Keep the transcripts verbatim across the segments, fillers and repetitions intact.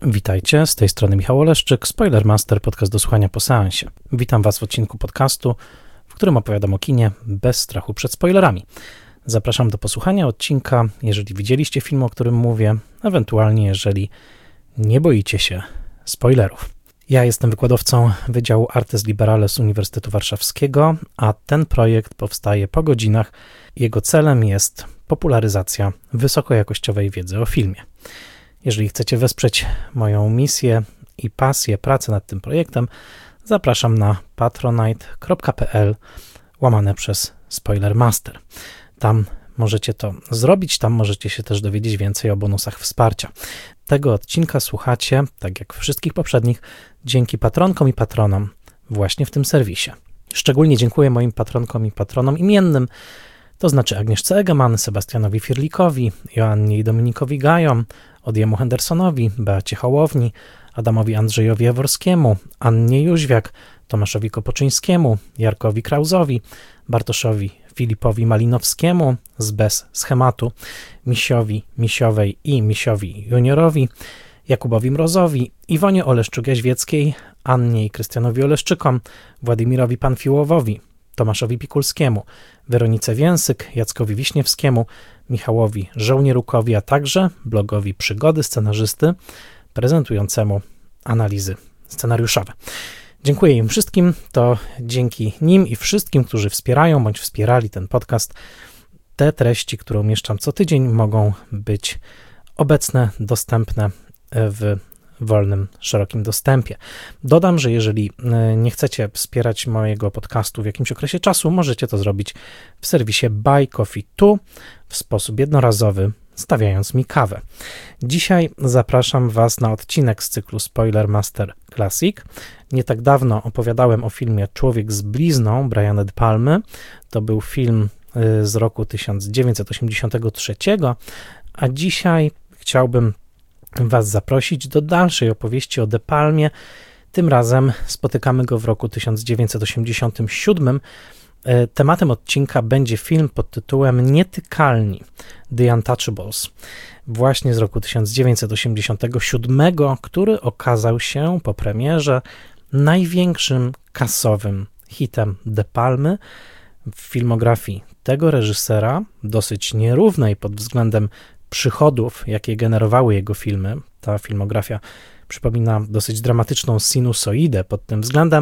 Witajcie, z tej strony Michał Oleszczyk, Spoilermaster, podcast do słuchania po seansie. Witam Was w odcinku podcastu, w którym opowiadam o kinie bez strachu przed spoilerami. Zapraszam do posłuchania odcinka, jeżeli widzieliście film, o którym mówię, ewentualnie jeżeli nie boicie się spoilerów. Ja jestem wykładowcą Wydziału Artes Liberales Uniwersytetu Warszawskiego, a ten projekt powstaje po godzinach. Jego celem jest popularyzacja wysokojakościowej wiedzy o filmie. Jeżeli chcecie wesprzeć moją misję i pasję pracy nad tym projektem, zapraszam na patronite.pl łamane przez Spoilermaster. Tam możecie to zrobić, tam możecie się też dowiedzieć więcej o bonusach wsparcia. Tego odcinka słuchacie, tak jak wszystkich poprzednich, dzięki patronkom i patronom właśnie w tym serwisie. Szczególnie dziękuję moim patronkom i patronom imiennym, to znaczy Agnieszce Egeman, Sebastianowi Firlikowi, Joannie i Dominikowi Gajom, Odiemu Hendersonowi, Beacie Hołowni, Adamowi Andrzejowi Jaworskiemu, Annie Jóźwiak, Tomaszowi Kopoczyńskiemu, Jarkowi Krauzowi, Bartoszowi Filipowi Malinowskiemu z Bez Schematu, Misiowi Misiowej i Misiowi Juniorowi, Jakubowi Mrozowi, Iwonie Oleszczuk-Jaźwieckiej, Annie i Krystianowi Oleszczykom, Władimirowi Panfiłowowi, Tomaszowi Pikulskiemu, Weronice Więsyk, Jackowi Wiśniewskiemu, Michałowi Żołnierukowi, a także blogowi Przygody Scenarzysty prezentującemu analizy scenariuszowe. Dziękuję im wszystkim, to dzięki nim i wszystkim, którzy wspierają bądź wspierali ten podcast, te treści, które umieszczam co tydzień, mogą być obecne, dostępne w wolnym, szerokim dostępie. Dodam, że jeżeli nie chcecie wspierać mojego podcastu w jakimś okresie czasu, możecie to zrobić w serwisie Buy Coffee Tu w sposób jednorazowy, stawiając mi kawę. Dzisiaj zapraszam Was na odcinek z cyklu Spoilermaster Classic. Nie tak dawno opowiadałem o filmie Człowiek z blizną Briana De Palmy. To był film z roku tysiąc dziewięćset osiemdziesiątego trzeciego, a dzisiaj chciałbym Was zaprosić do dalszej opowieści o De Palmie. Tym razem spotykamy go w roku tysiąc dziewięćset osiemdziesiątym siódmym. Tematem odcinka będzie film pod tytułem Nietykalni, The Untouchables, właśnie z roku tysiąc dziewięćset osiemdziesiątego siódmego, który okazał się po premierze największym kasowym hitem De Palmy w filmografii tego reżysera, dosyć nierównej pod względem przychodów, jakie generowały jego filmy. Ta filmografia przypomina dosyć dramatyczną sinusoidę pod tym względem.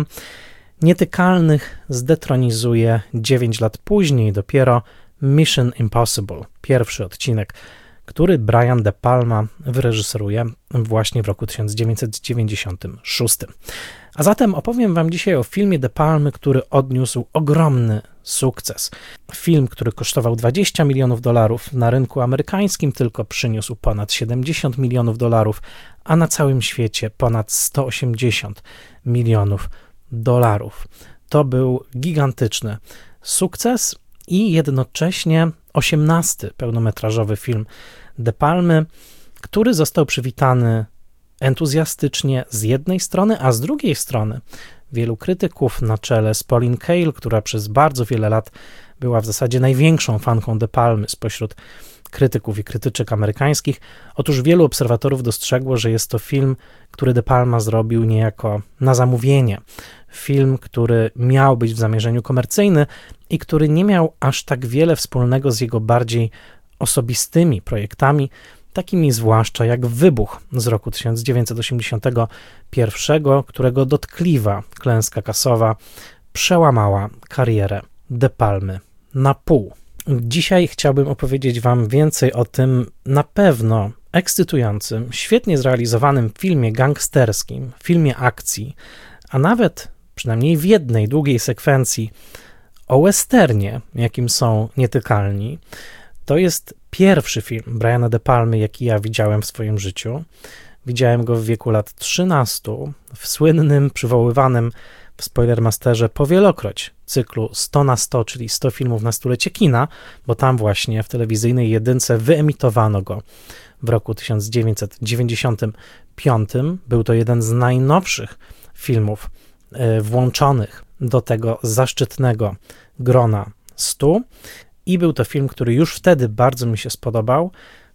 Nietykalnych zdetronizuje dziewięć lat później dopiero Mission Impossible, pierwszy odcinek, który Brian De Palma wyreżyseruje właśnie w roku tysiąc dziewięćset dziewięćdziesiątym szóstym. A zatem opowiem Wam dzisiaj o filmie De Palmy, który odniósł ogromny sukces. Film, który kosztował dwadzieścia milionów dolarów, na rynku amerykańskim tylko przyniósł ponad siedemdziesiąt milionów dolarów, a na całym świecie ponad sto osiemdziesiąt milionów dolarów. To był gigantyczny sukces i jednocześnie osiemnasty pełnometrażowy film De Palmy, który został przywitany entuzjastycznie z jednej strony, a z drugiej strony wielu krytyków na czele z Pauline Kael, która przez bardzo wiele lat była w zasadzie największą fanką De Palmy spośród krytyków i krytyczek amerykańskich. Otóż wielu obserwatorów dostrzegło, że jest to film, który De Palma zrobił niejako na zamówienie. Film, który miał być w zamierzeniu komercyjny i który nie miał aż tak wiele wspólnego z jego bardziej osobistymi projektami, takimi zwłaszcza jak Wybuch z roku tysiąc dziewięćset osiemdziesiątego pierwszego, którego dotkliwa klęska kasowa przełamała karierę De Palmy na pół. Dzisiaj chciałbym opowiedzieć Wam więcej o tym na pewno ekscytującym, świetnie zrealizowanym filmie gangsterskim, filmie akcji, a nawet przynajmniej w jednej długiej sekwencji o westernie, jakim są Nietykalni. To jest pierwszy film Briana De Palmy, jaki ja widziałem w swoim życiu. Widziałem go w wieku lat trzynastu w słynnym, przywoływanym w Spoilermasterze powielokroć cyklu sto na sto, czyli sto filmów na stulecie kina, bo tam właśnie w telewizyjnej jedynce wyemitowano go w roku tysiąc dziewięćset dziewięćdziesiątym piątym. Był to jeden z najnowszych filmów włączonych do tego zaszczytnego grona stu i był to film, który już wtedy bardzo mi się spodobał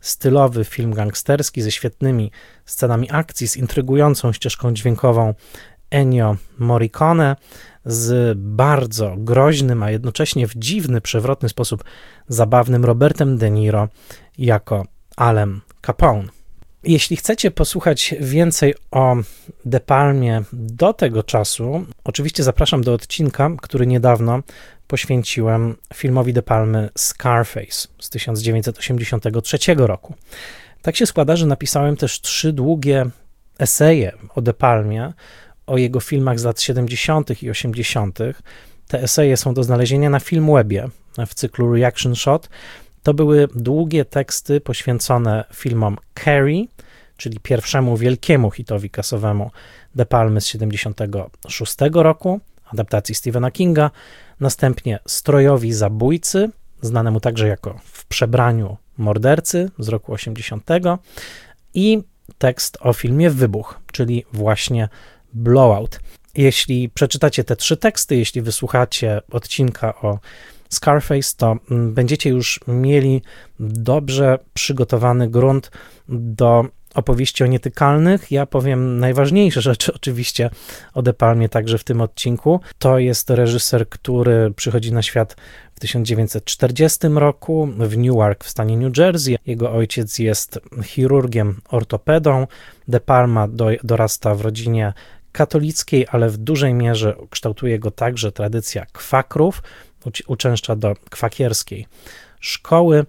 stylowy film gangsterski ze świetnymi scenami akcji, z intrygującą ścieżką dźwiękową Ennio Morricone, z bardzo groźnym, a jednocześnie w dziwny, przewrotny sposób zabawnym Robertem De Niro jako Alem Capone. Jeśli chcecie posłuchać więcej o De Palmie do tego czasu, oczywiście zapraszam do odcinka, który niedawno poświęciłem filmowi De Palmy Scarface z tysiąc dziewięćset osiemdziesiątego trzeciego roku. Tak się składa, że napisałem też trzy długie eseje o De Palmie, o jego filmach z lat siedemdziesiątych i osiemdziesiątych. Te eseje są do znalezienia na Filmwebie w cyklu Reaction Shot. To były długie teksty poświęcone filmom Carrie, czyli pierwszemu wielkiemu hitowi kasowemu De Palmy z siedemdziesiątego szóstego roku, adaptacji Stephena Kinga, następnie Strojowi zabójcy, znanemu także jako W przebraniu mordercy z roku osiemdziesiątego i tekst o filmie Wybuch, czyli właśnie Blowout. Jeśli przeczytacie te trzy teksty, jeśli wysłuchacie odcinka o Scarface, to będziecie już mieli dobrze przygotowany grunt do opowieści o Nietykalnych. Ja powiem najważniejsze rzeczy oczywiście o De Palmie także w tym odcinku. To jest reżyser, który przychodzi na świat w tysiąc dziewięćset czterdziestym roku w Newark w stanie New Jersey. Jego ojciec jest chirurgiem ortopedą. De Palma do, dorasta w rodzinie katolickiej, ale w dużej mierze kształtuje go także tradycja kwakrów. Uczęszcza do kwakierskiej szkoły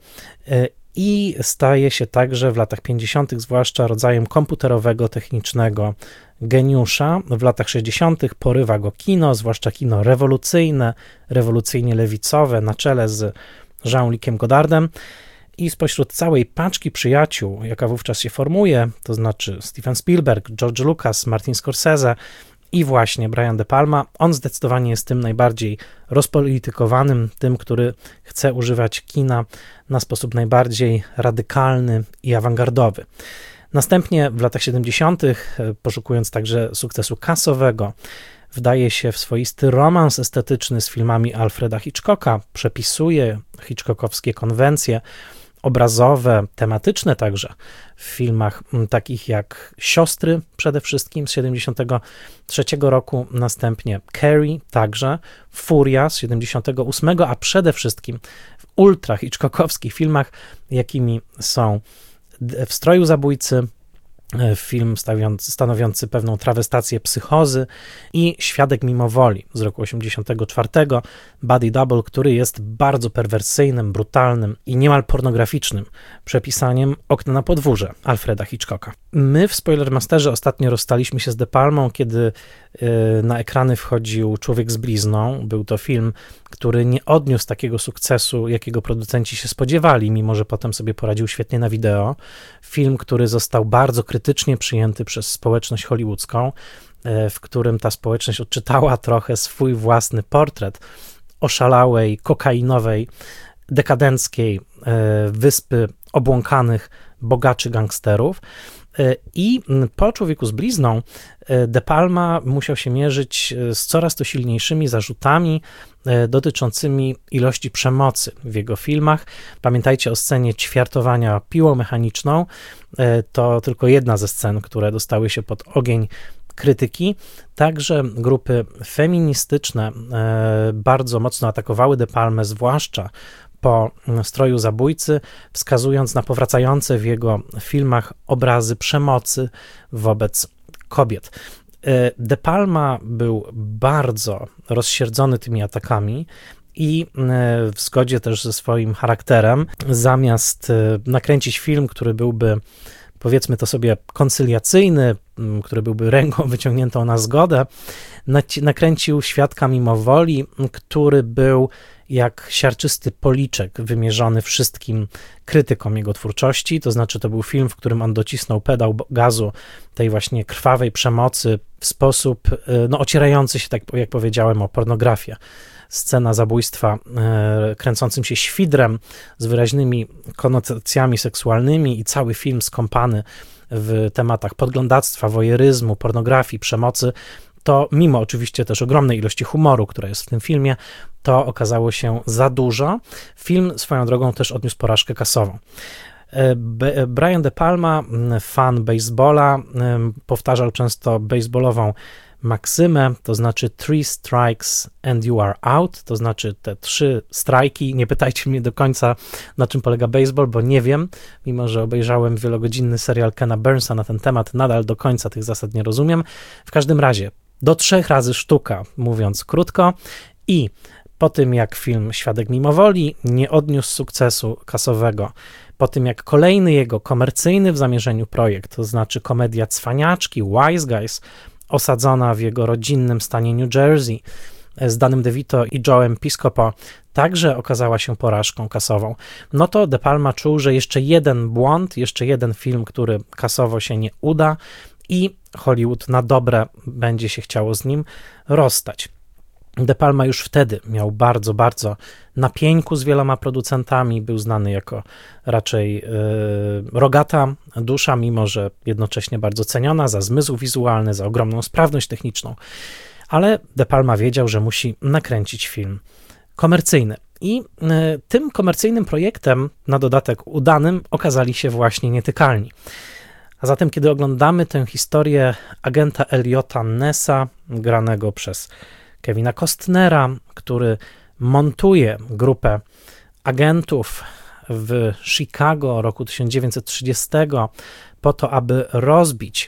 i staje się także w latach pięćdziesiątych zwłaszcza rodzajem komputerowego, technicznego geniusza. W latach sześćdziesiątych porywa go kino, zwłaszcza kino rewolucyjne, rewolucyjnie lewicowe, na czele z Jean-Luciem Godardem. I spośród całej paczki przyjaciół, jaka wówczas się formuje, to znaczy Steven Spielberg, George Lucas, Martin Scorsese i właśnie Brian De Palma, on zdecydowanie jest tym najbardziej rozpolitykowanym, tym, który chce używać kina na sposób najbardziej radykalny i awangardowy. Następnie w latach siedemdziesiątych, poszukując także sukcesu kasowego, wdaje się w swoisty romans estetyczny z filmami Alfreda Hitchcocka, przepisuje hitchcockowskie konwencje obrazowe, tematyczne także w filmach takich jak Siostry przede wszystkim z siedemdziesiątego trzeciego roku, następnie Carrie także, Furia z siedemdziesiątego ósmego, a przede wszystkim w ultra hitchcockowskich filmach, jakimi są W stroju zabójcy, film stanowiący pewną trawestację psychozy i Świadek mimowoli z roku osiemdziesiątego czwartego, Body Double, który jest bardzo perwersyjnym, brutalnym i niemal pornograficznym przepisaniem Okna na podwórze Alfreda Hitchcocka. My w Spoilermasterze ostatnio rozstaliśmy się z De Palmą, kiedy na ekrany wchodził Człowiek z blizną. Był to film, który nie odniósł takiego sukcesu, jakiego producenci się spodziewali, mimo że potem sobie poradził świetnie na wideo. Film, który został bardzo krytycznie przyjęty przez społeczność hollywoodzką, w którym ta społeczność odczytała trochę swój własny portret oszalałej, kokainowej, dekadenckiej wyspy obłąkanych bogaczy gangsterów. I po Człowieku z blizną De Palma musiał się mierzyć z coraz to silniejszymi zarzutami dotyczącymi ilości przemocy w jego filmach. Pamiętajcie o scenie ćwiartowania piłą mechaniczną. To tylko jedna ze scen, które dostały się pod ogień krytyki. Także grupy feministyczne bardzo mocno atakowały De Palmę, zwłaszcza po Stroju zabójcy, wskazując na powracające w jego filmach obrazy przemocy wobec kobiet. De Palma był bardzo rozsierdzony tymi atakami i w zgodzie też ze swoim charakterem, zamiast nakręcić film, który byłby, powiedzmy to sobie, koncyliacyjny, który byłby ręką wyciągniętą na zgodę, nakręcił Świadka mimowoli, który był jak siarczysty policzek wymierzony wszystkim krytykom jego twórczości, to znaczy to był film, w którym on docisnął pedał gazu tej właśnie krwawej przemocy w sposób no, ocierający się, tak jak powiedziałem, o pornografię. Scena zabójstwa e, kręcącym się świdrem z wyraźnymi konotacjami seksualnymi i cały film skąpany w tematach podglądactwa, wojeryzmu, pornografii, przemocy, to mimo oczywiście też ogromnej ilości humoru, która jest w tym filmie, to okazało się za dużo. Film swoją drogą też odniósł porażkę kasową. Brian De Palma, fan baseballa, powtarzał często baseballową maksymę, to znaczy three strikes and you are out, to znaczy te trzy strajki. Nie pytajcie mnie do końca, na czym polega baseball, bo nie wiem, mimo że obejrzałem wielogodzinny serial Kena Burnsa na ten temat, nadal do końca tych zasad nie rozumiem. W każdym razie, do trzech razy sztuka, mówiąc krótko, i po tym jak film Świadek mimowoli nie odniósł sukcesu kasowego, po tym jak kolejny jego komercyjny w zamierzeniu projekt, to znaczy komedia Cwaniaczki, Wise Guys, osadzona w jego rodzinnym stanie New Jersey z Dannym DeVito i Joe'em Piscopo, także okazała się porażką kasową, no to De Palma czuł, że jeszcze jeden błąd, jeszcze jeden film, który kasowo się nie uda i Hollywood na dobre będzie się chciało z nim rozstać. De Palma już wtedy miał bardzo, bardzo na pieńku z wieloma producentami, był znany jako raczej yy, rogata dusza, mimo że jednocześnie bardzo ceniona za zmysł wizualny, za ogromną sprawność techniczną, ale De Palma wiedział, że musi nakręcić film komercyjny. I yy, tym komercyjnym projektem, na dodatek udanym, okazali się właśnie Nietykalni. A zatem, kiedy oglądamy tę historię agenta Eliota Nessa, granego przez Kevina Costnera, który montuje grupę agentów w Chicago roku tysiąc dziewięćset trzydziestego po to, aby rozbić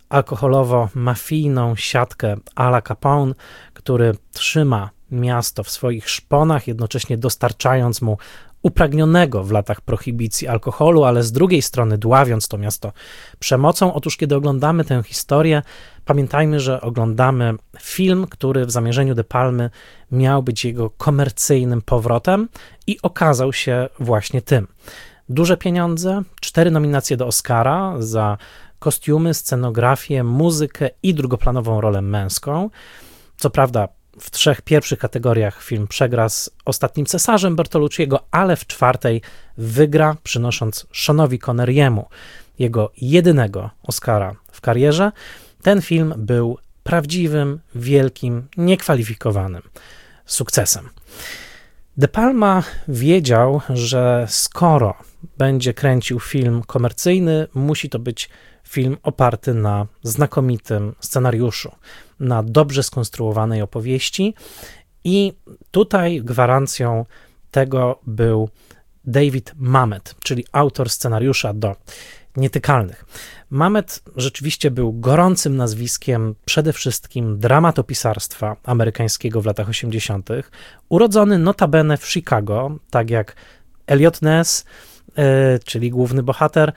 alkoholowo-mafijną siatkę Ala Capone, który trzyma miasto w swoich szponach, jednocześnie dostarczając mu upragnionego w latach prohibicji alkoholu, ale z drugiej strony dławiąc to miasto przemocą. Otóż kiedy oglądamy tę historię, pamiętajmy, że oglądamy film, który w zamierzeniu De Palmy miał być jego komercyjnym powrotem i okazał się właśnie tym. Duże pieniądze, cztery nominacje do Oscara za kostiumy, scenografię, muzykę i drugoplanową rolę męską. Co prawda w trzech pierwszych kategoriach film przegra z Ostatnim cesarzem Bertolucciego, ale w czwartej wygra, przynosząc Seanowi Connery'emu jego jedynego Oscara w karierze. Ten film był prawdziwym, wielkim, niekwalifikowanym sukcesem. De Palma wiedział, że skoro będzie kręcił film komercyjny, musi to być film oparty na znakomitym scenariuszu, na dobrze skonstruowanej opowieści i tutaj gwarancją tego był David Mamet, czyli autor scenariusza do Nietykalnych. Mamet rzeczywiście był gorącym nazwiskiem przede wszystkim dramatopisarstwa amerykańskiego w latach osiemdziesiątych. Urodzony notabene w Chicago, tak jak Eliot Ness, czyli główny bohater,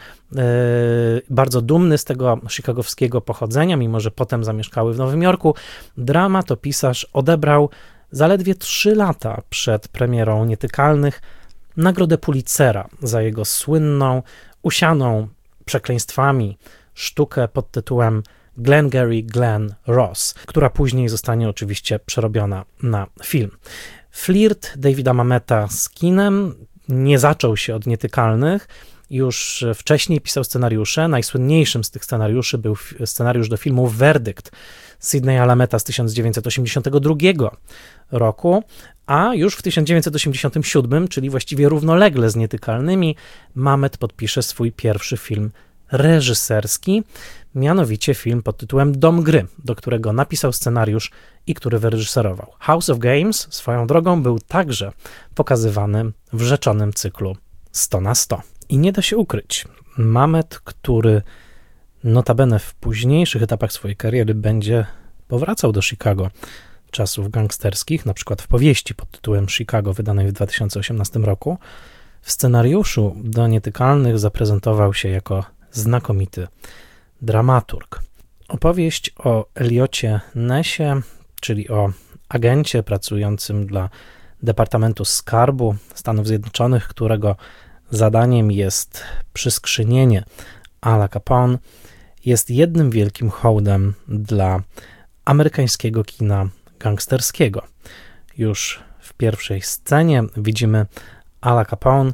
bardzo dumny z tego chicagowskiego pochodzenia, mimo że potem zamieszkały w Nowym Jorku. Dramatopisarz odebrał zaledwie trzy lata przed premierą Nietykalnych nagrodę Pulitzera za jego słynną, usianą przekleństwami sztukę pod tytułem Glengarry Glen Ross, która później zostanie oczywiście przerobiona na film. Flirt Davida Mameta z kinem nie zaczął się od Nietykalnych, już wcześniej pisał scenariusze. Najsłynniejszym z tych scenariuszy był scenariusz do filmu Werdykt Sidneya Lameta z tysiąc dziewięćset osiemdziesiątego drugiego roku, a już w tysiąc dziewięćset osiemdziesiątym siódmym, czyli właściwie równolegle z Nietykalnymi, Mamet podpisze swój pierwszy film reżyserski, mianowicie film pod tytułem Dom gry, do którego napisał scenariusz i który wyreżyserował. House of Games swoją drogą był także pokazywany w rzeczonym cyklu sto na sto. I nie da się ukryć, Mamet, który notabene w późniejszych etapach swojej kariery będzie powracał do Chicago czasów gangsterskich, na przykład w powieści pod tytułem Chicago, wydanej w dwa tysiące osiemnastym roku, w scenariuszu do Nietykalnych zaprezentował się jako znakomity dramaturg. Opowieść o Eliocie Nessie, czyli o agencie pracującym dla Departamentu Skarbu Stanów Zjednoczonych, którego zadaniem jest przyskrzynienie Ala Capone, jest jednym wielkim hołdem dla amerykańskiego kina gangsterskiego. Już w pierwszej scenie widzimy Ala Capone,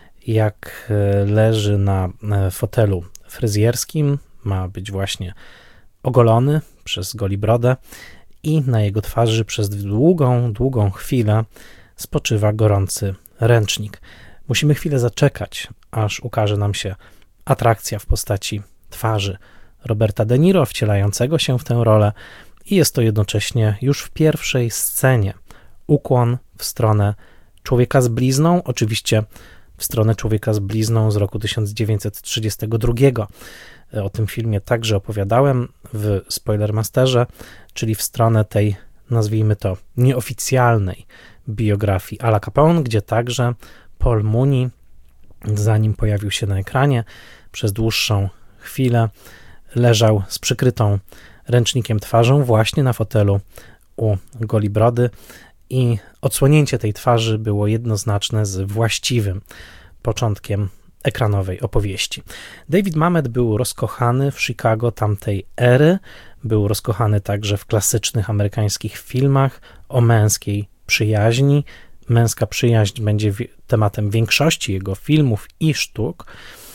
jak leży na fotelu fryzjerskim, ma być właśnie ogolony przez golibrodę i na jego twarzy przez długą, długą chwilę spoczywa gorący ręcznik. Musimy chwilę zaczekać, aż ukaże nam się atrakcja w postaci twarzy Roberta De Niro wcielającego się w tę rolę i jest to jednocześnie już w pierwszej scenie ukłon w stronę Człowieka z blizną, oczywiście w stronę Człowieka z blizną z roku tysiąc dziewięćset trzydziestego drugiego. O tym filmie także opowiadałem w Spoilermasterze, czyli w stronę tej, nazwijmy to, nieoficjalnej biografii Ala Capone, gdzie także Paul Mooney, zanim pojawił się na ekranie, przez dłuższą chwilę leżał z przykrytą ręcznikiem twarzą właśnie na fotelu u Goli Brody i odsłonięcie tej twarzy było jednoznaczne z właściwym początkiem ekranowej opowieści. David Mamet był rozkochany w Chicago tamtej ery, był rozkochany także w klasycznych amerykańskich filmach o męskiej przyjaźni. Męska przyjaźń będzie tematem większości jego filmów i sztuk.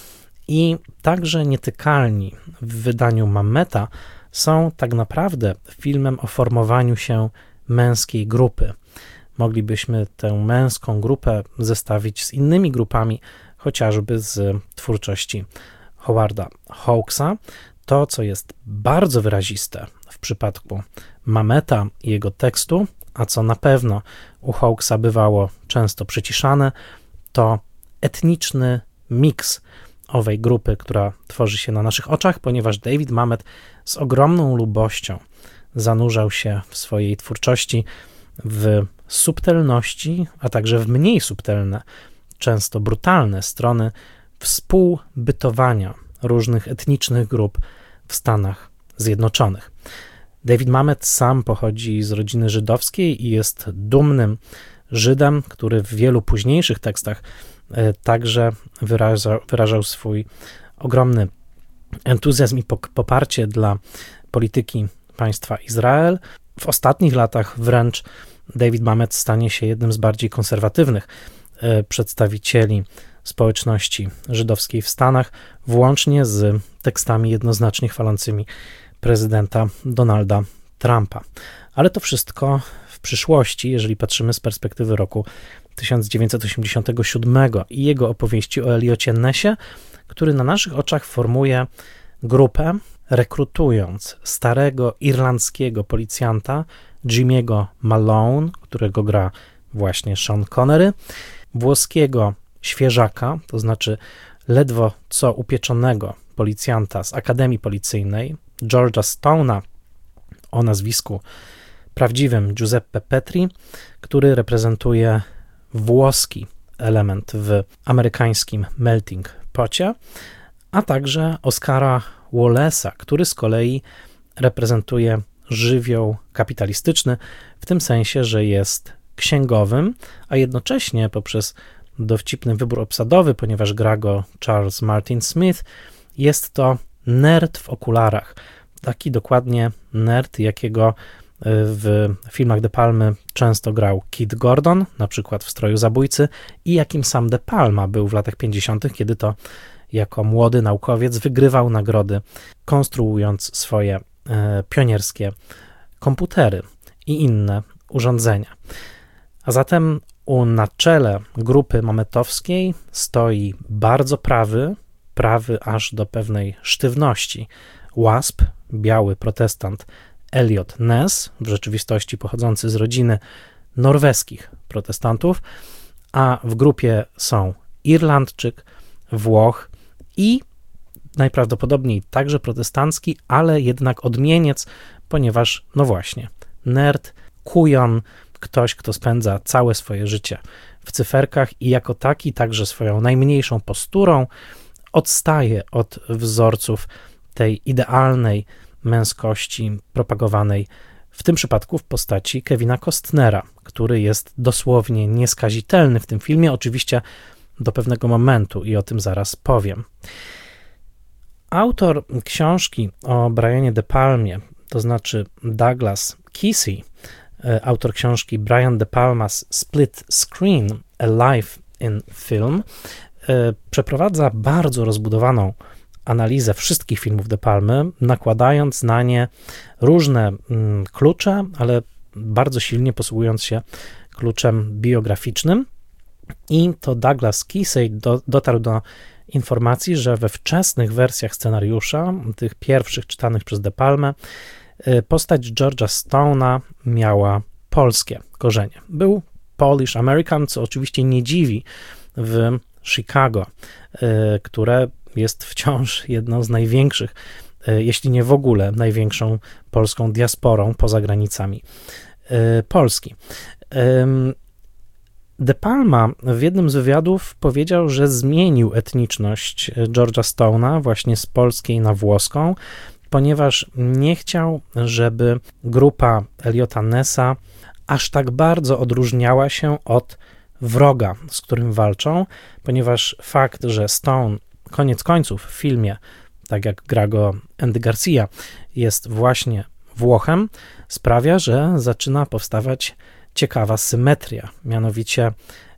I także Nietykalni w wydaniu Mameta są tak naprawdę filmem o formowaniu się męskiej grupy. Moglibyśmy tę męską grupę zestawić z innymi grupami, chociażby z twórczości Howarda Hawksa. To, co jest bardzo wyraziste w przypadku Mameta i jego tekstu, a co na pewno u Hawksa bywało często przyciszane, to etniczny miks owej grupy, która tworzy się na naszych oczach, ponieważ David Mamet z ogromną lubością zanurzał się w swojej twórczości w subtelności, a także w mniej subtelne, często brutalne strony współbytowania różnych etnicznych grup w Stanach Zjednoczonych. David Mamet sam pochodzi z rodziny żydowskiej i jest dumnym Żydem, który w wielu późniejszych tekstach także wyrażał, wyrażał swój ogromny entuzjazm i poparcie dla polityki państwa Izrael. W ostatnich latach wręcz David Mamet stanie się jednym z bardziej konserwatywnych przedstawicieli społeczności żydowskiej w Stanach, włącznie z tekstami jednoznacznie chwalącymi prezydenta Donalda Trumpa. Ale to wszystko w przyszłości, jeżeli patrzymy z perspektywy roku tysiąc dziewięćset osiemdziesiątego siódmego i jego opowieści o Elliocie Nessie, który na naszych oczach formuje grupę, rekrutując starego irlandzkiego policjanta Jimmy'ego Malone, którego gra właśnie Sean Connery, włoskiego świeżaka, to znaczy ledwo co upieczonego policjanta z Akademii Policyjnej, George'a Stone'a o nazwisku prawdziwym Giuseppe Petri, który reprezentuje włoski element w amerykańskim melting pocie, a także Oscara Wallace'a, który z kolei reprezentuje żywioł kapitalistyczny, w tym sensie, że jest księgowym, a jednocześnie poprzez dowcipny wybór obsadowy, ponieważ gra go Charles Martin Smith, jest to nerd w okularach. Taki dokładnie nerd, jakiego w filmach De Palmy często grał Kid Gordon, na przykład w Stroju Zabójcy, i jakim sam De Palma był w latach pięćdziesiątych, kiedy to jako młody naukowiec wygrywał nagrody, konstruując swoje e, pionierskie komputery i inne urządzenia. A zatem u na czele grupy mametowskiej stoi bardzo prawy, prawy aż do pewnej sztywności łasp, biały protestant Elliot Ness, w rzeczywistości pochodzący z rodziny norweskich protestantów, a w grupie są Irlandczyk, Włoch i najprawdopodobniej także protestancki, ale jednak odmieniec, ponieważ, no właśnie, nerd, kujon, ktoś, kto spędza całe swoje życie w cyferkach i jako taki także swoją najmniejszą posturą odstaje od wzorców tej idealnej męskości propagowanej w tym przypadku w postaci Kevina Costnera, który jest dosłownie nieskazitelny w tym filmie, oczywiście do pewnego momentu i o tym zaraz powiem. Autor książki o Brianie De Palmie, to znaczy Douglas Kesey, autor książki Brian De Palma's Split Screen: A Life in Film, przeprowadza bardzo rozbudowaną analizę wszystkich filmów De Palmy, nakładając na nie różne mm, klucze, ale bardzo silnie posługując się kluczem biograficznym. I to Douglas Kesey do, dotarł do informacji, że we wczesnych wersjach scenariusza, tych pierwszych czytanych przez De Palmę, postać George'a Stone'a miała polskie korzenie. Był Polish American, co oczywiście nie dziwi w Chicago, które jest wciąż jedną z największych, jeśli nie w ogóle największą polską diasporą poza granicami Polski. De Palma w jednym z wywiadów powiedział, że zmienił etniczność George'a Stone'a właśnie z polskiej na włoską, ponieważ nie chciał, żeby grupa Eliota Nessa aż tak bardzo odróżniała się od wroga, z którym walczą, ponieważ fakt, że Stone koniec końców w filmie, tak jak gra go Andy Garcia, jest właśnie Włochem, sprawia, że zaczyna powstawać ciekawa symetria. Mianowicie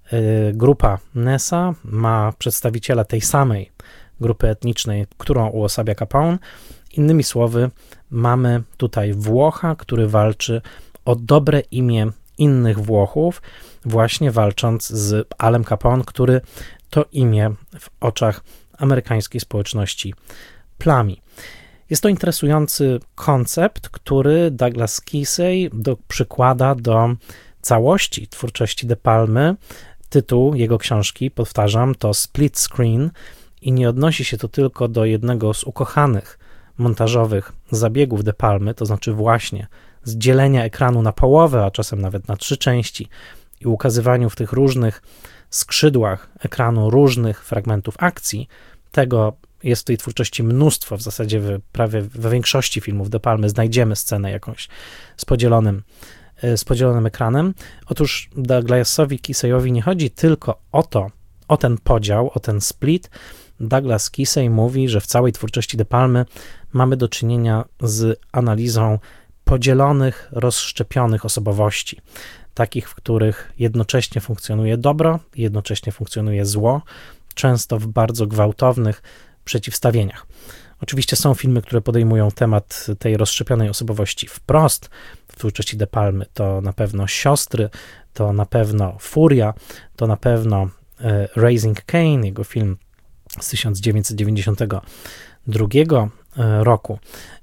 y, grupa Nessa ma przedstawiciela tej samej grupy etnicznej, którą uosabia Capone. Innymi słowy, mamy tutaj Włocha, który walczy o dobre imię innych Włochów, właśnie walcząc z Alem Capone, który to imię w oczach amerykańskiej społeczności plami. Jest to interesujący koncept, który Douglas Kesey do, przykłada do całości twórczości De Palmy. Tytuł jego książki, powtarzam, to Split Screen i nie odnosi się to tylko do jednego z ukochanych montażowych zabiegów De Palmy, to znaczy właśnie z dzielenia ekranu na połowę, a czasem nawet na trzy części i ukazywaniu w tych różnych skrzydłach ekranu różnych fragmentów akcji. Tego jest w tej twórczości mnóstwo, w zasadzie w, prawie we większości filmów De Palmy znajdziemy scenę jakąś z podzielonym, z podzielonym ekranem. Otóż Douglasowi Keseyowi nie chodzi tylko o to, o ten podział, o ten split. Douglas Kesey mówi, że w całej twórczości De Palmy mamy do czynienia z analizą podzielonych, rozszczepionych osobowości, takich, w których jednocześnie funkcjonuje dobro, jednocześnie funkcjonuje zło, często w bardzo gwałtownych przeciwstawieniach. Oczywiście są filmy, które podejmują temat tej rozszczepionej osobowości wprost. W twórczości De Palmy to na pewno Siostry, to na pewno Furia, to na pewno e, Raising Cain, jego film z tysiąc dziewięćset dziewięćdziesiątego drugiego roku.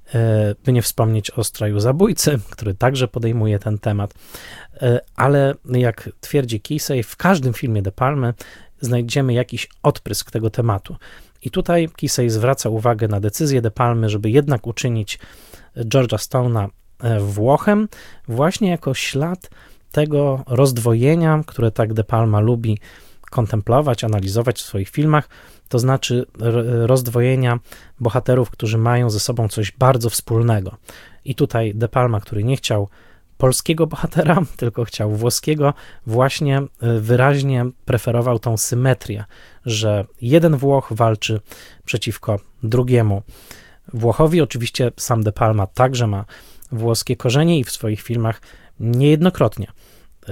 E, by nie wspomnieć o Straju Zabójcy, który także podejmuje ten temat. E, ale jak twierdzi Kesey, w każdym filmie De Palmy znajdziemy jakiś odprysk tego tematu. I tutaj Kesey zwraca uwagę na decyzję De Palmy, żeby jednak uczynić George'a Stone'a Włochem, właśnie jako ślad tego rozdwojenia, które tak De Palma lubi kontemplować, analizować w swoich filmach, to znaczy rozdwojenia bohaterów, którzy mają ze sobą coś bardzo wspólnego. I tutaj De Palma, który nie chciał polskiego bohatera, tylko chciał włoskiego, właśnie wyraźnie preferował tą symetrię, że jeden Włoch walczy przeciwko drugiemu Włochowi. Oczywiście sam De Palma także ma włoskie korzenie i w swoich filmach niejednokrotnie yy,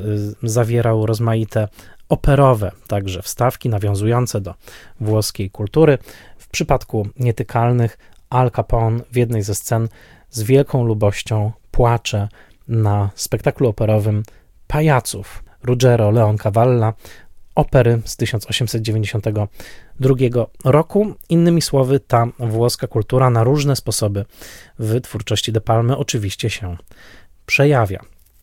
zawierał rozmaite operowe także wstawki nawiązujące do włoskiej kultury. W przypadku Nietykalnych Al Capone w jednej ze scen z wielką lubością płacze na spektaklu operowym Pajaców Ruggero Leoncavalla, opery z tysiąc osiemset dziewięćdziesiątego drugiego roku. Innymi słowy, ta włoska kultura na różne sposoby w twórczości De Palmy oczywiście się przejawia.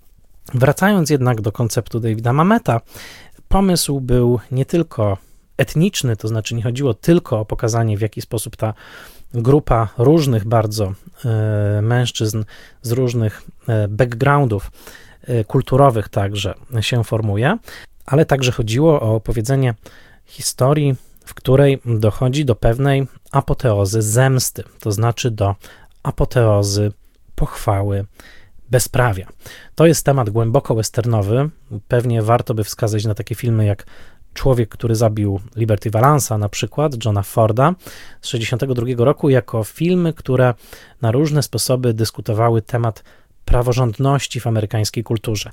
Wracając jednak do konceptu Davida Mameta, pomysł był nie tylko etniczny, to znaczy nie chodziło tylko o pokazanie, w jaki sposób ta grupa różnych bardzo e, mężczyzn z różnych e, backgroundów e, kulturowych także się formuje, ale także chodziło o opowiedzenie historii, w której dochodzi do pewnej apoteozy zemsty, to znaczy do apoteozy pochwały bezprawia. To jest temat głęboko westernowy. Pewnie warto by wskazać na takie filmy jak Człowiek, który zabił Liberty Valance'a, na przykład Johna Forda z tysiąc dziewięćset sześćdziesiątego drugiego roku, jako filmy, które na różne sposoby dyskutowały temat praworządności w amerykańskiej kulturze.